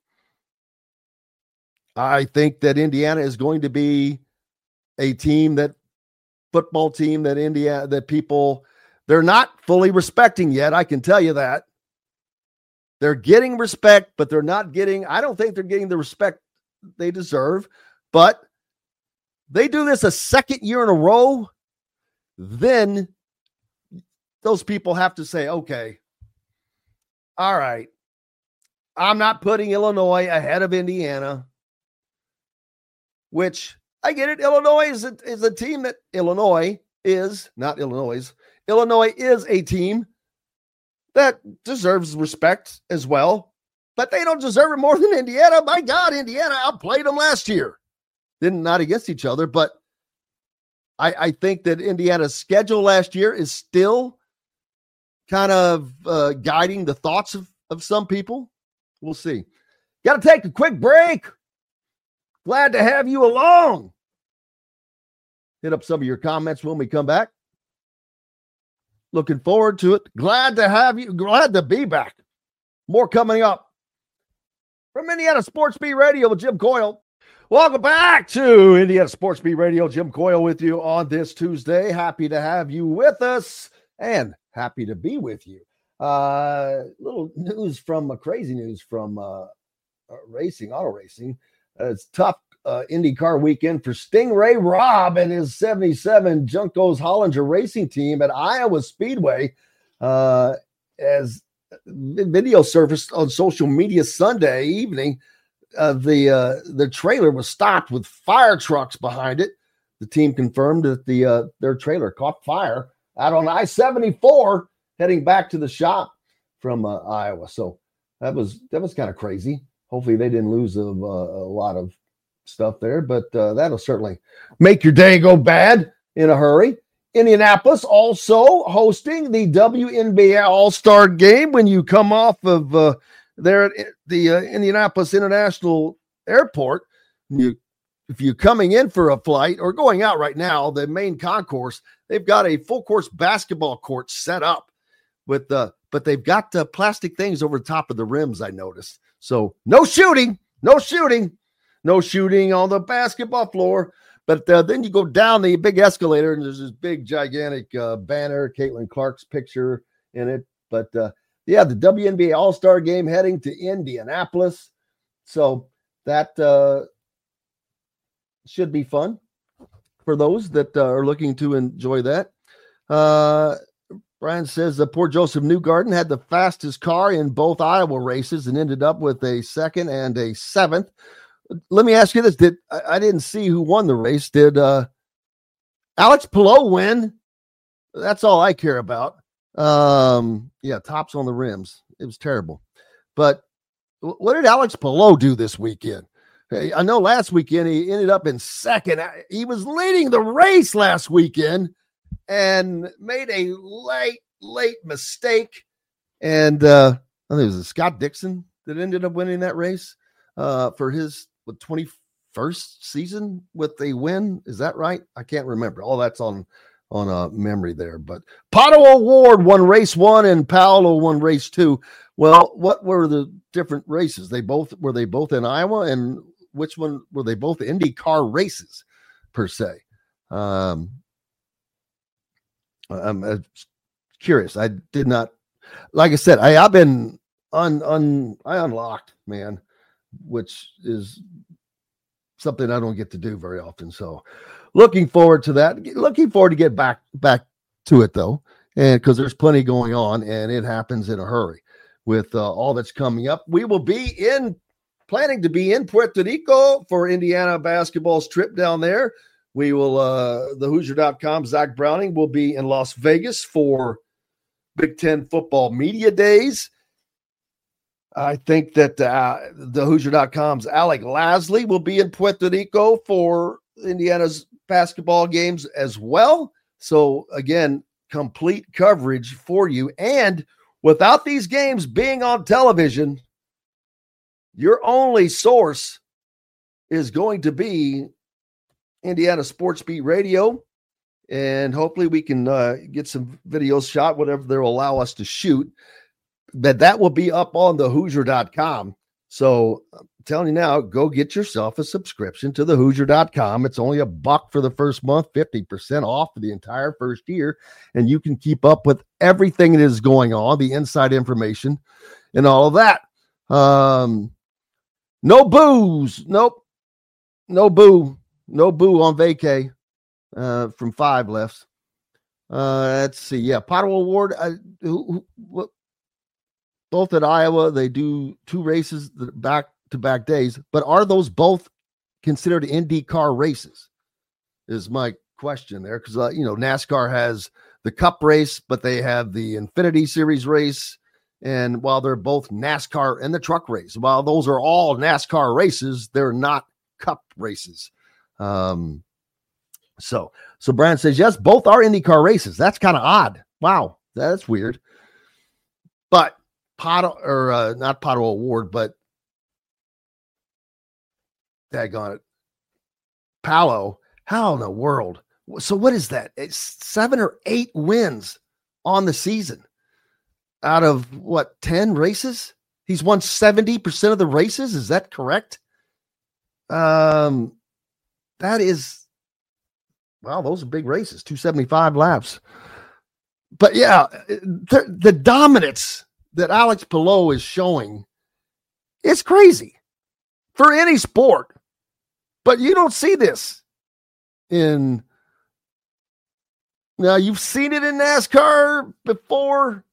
I think that Indiana is going to be a football team that people, they're not fully respecting yet. I can tell you that. They're getting respect, but I don't think they're getting the respect they deserve. But they do this a second year in a row, then those people have to say, okay, all right, I'm not putting Illinois ahead of Indiana. Which I get it. Illinois is a team that Illinois is a team that deserves respect as well, but they don't deserve it more than Indiana. My God, Indiana outplayed them last year. Not against each other, but I think that Indiana's schedule last year is still kind of guiding the thoughts of some people. We'll see. Got to take a quick break. Glad to have you along. Hit up some of your comments when we come back. Looking forward to it. Glad to have you. Glad to be back. More coming up. From Indiana Sports Beat Radio with Jim Coyle. Welcome back to Indiana Sports Beat Radio. Jim Coyle with you on this Tuesday. Happy to have you with us and happy to be with you. Little crazy news from auto racing. It's tough IndyCar weekend for Stingray Robb and his 77 Juncos Hollinger racing team at Iowa Speedway. As video surfaced on social media Sunday evening, the trailer was stopped with fire trucks behind it. The team confirmed that their trailer caught fire out on I-74 heading back to the shop from Iowa. So that was kind of crazy. Hopefully they didn't lose a lot of stuff there, but that'll certainly make your day go bad in a hurry. Indianapolis also hosting the WNBA All-Star Game when you come off of there at the Indianapolis International Airport. If you're coming in for a flight or going out right now, the main concourse, they've got a full-course basketball court set up with but they've got plastic things over the top of the rims, I noticed. So no shooting on the basketball floor. But then you go down the big escalator and there's this big, gigantic banner, Caitlin Clark's picture in it. But the WNBA All-Star Game heading to Indianapolis. So that should be fun for those that are looking to enjoy that. Brian says poor Joseph Newgarden had the fastest car in both Iowa races and ended up with a second and a seventh. Let me ask you this. I didn't see who won the race. Did Alex Palou win? That's all I care about. Yeah, tops on the rims. It was terrible. But what did Alex Palou do this weekend? I know last weekend he ended up in second. He was leading the race last weekend and made a late mistake. And I think it was Scott Dixon that ended up winning that race for his 21st season with a win. Is that right? I can't remember. All that's on memory there. But Pato O'Ward won race 1 and Paolo won race 2. Well, what were the different races? Were they both in Iowa, and which one were they both IndyCar races per se? I'm curious. I did not, like I said, I've been I unlocked, man, which is something I don't get to do very often. So looking forward to that. Looking forward to get back to it though. And because there's plenty going on and it happens in a hurry with all that's coming up. We will be planning to be in Puerto Rico for Indiana basketball's trip down there. We will, the Hoosier.com, Zach Browning will be in Las Vegas for Big Ten football media days. I think that the Hoosier.com's Alec Lasley will be in Puerto Rico for Indiana's basketball games as well. So again, complete coverage for you. And without these games being on television, your only source is going to be Indiana Sports Beat Radio. And hopefully we can get some videos shot, whatever they'll allow us to shoot. But that will be up on the Hoosier.com. So I'm telling you now, go get yourself a subscription to the Hoosier.com. It's only $1 for the first month, 50% off for the entire first year. And you can keep up with everything that is going on, the inside information and all of that. No booze. Nope. No boo on vacay from 5 lefts. Let's see. Yeah. Pato O'Ward. Both at Iowa, they do 2 races back-to-back days, but are those both considered IndyCar races? Is my question there, because NASCAR has the Cup race, but they have the Infinity Series race, and while they're both NASCAR and the truck race, while those are all NASCAR races, they're not Cup races. So Brian says yes, both are IndyCar races. That's kind of odd. Wow, that's weird, but. Not Pato O'Ward, but daggone it. Paolo, how in the world? So what is that? It's 7 or 8 wins on the season out of 10 races? He's won 70% of the races. Is that correct? That is, wow, those are big races, 275 laps. But yeah, the dominance that Alex Palou is showing, it's crazy for any sport, but you don't see this now you've seen it in NASCAR before,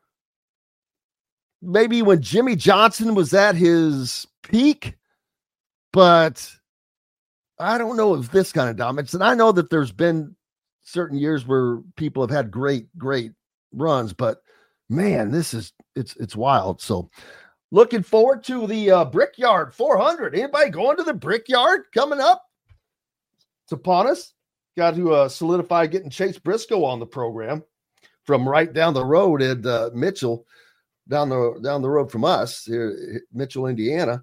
maybe when Jimmy Johnson was at his peak, but I don't know if this kind of dominance. And I know that there's been certain years where people have had great runs, but man, it's wild. So looking forward to the Brickyard 400. Anybody going to the Brickyard coming up? It's upon us. Got to solidify getting Chase Briscoe on the program from right down the road at Mitchell, down the road from us here, Mitchell, Indiana.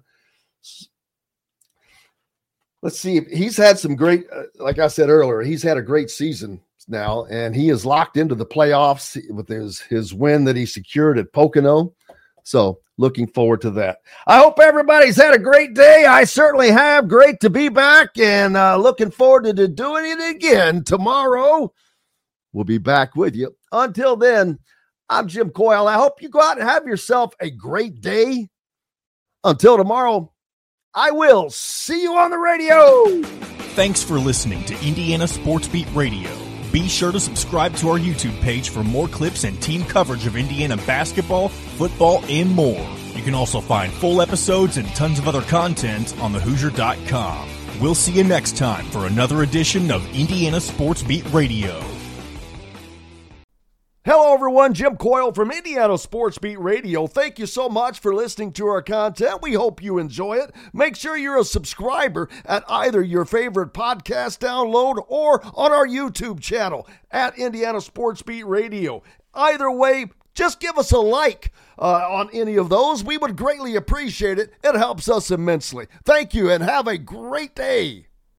Let's see. He's had some great, like I said earlier, he's had a great season now, and he is locked into the playoffs with his win that he secured at Pocono. So looking forward to that. I hope everybody's had a great day. I certainly have. Great to be back, and looking forward to doing it again tomorrow. We'll be back with you. Until then, I'm Jim Coyle. I hope you go out and have yourself a great day. Until tomorrow, I will see you on the radio. Thanks for listening to Indiana Sports Beat Radio. Be sure to subscribe to our YouTube page for more clips and team coverage of Indiana basketball, football, and more. You can also find full episodes and tons of other content on thehoosier.com. We'll see you next time for another edition of Indiana Sports Beat Radio. Hello, everyone. Jim Coyle from Indiana Sports Beat Radio. Thank you so much for listening to our content. We hope you enjoy it. Make sure you're a subscriber at either your favorite podcast download or on our YouTube channel at Indiana Sports Beat Radio. Either way, just give us a like on any of those. We would greatly appreciate it. It helps us immensely. Thank you and have a great day.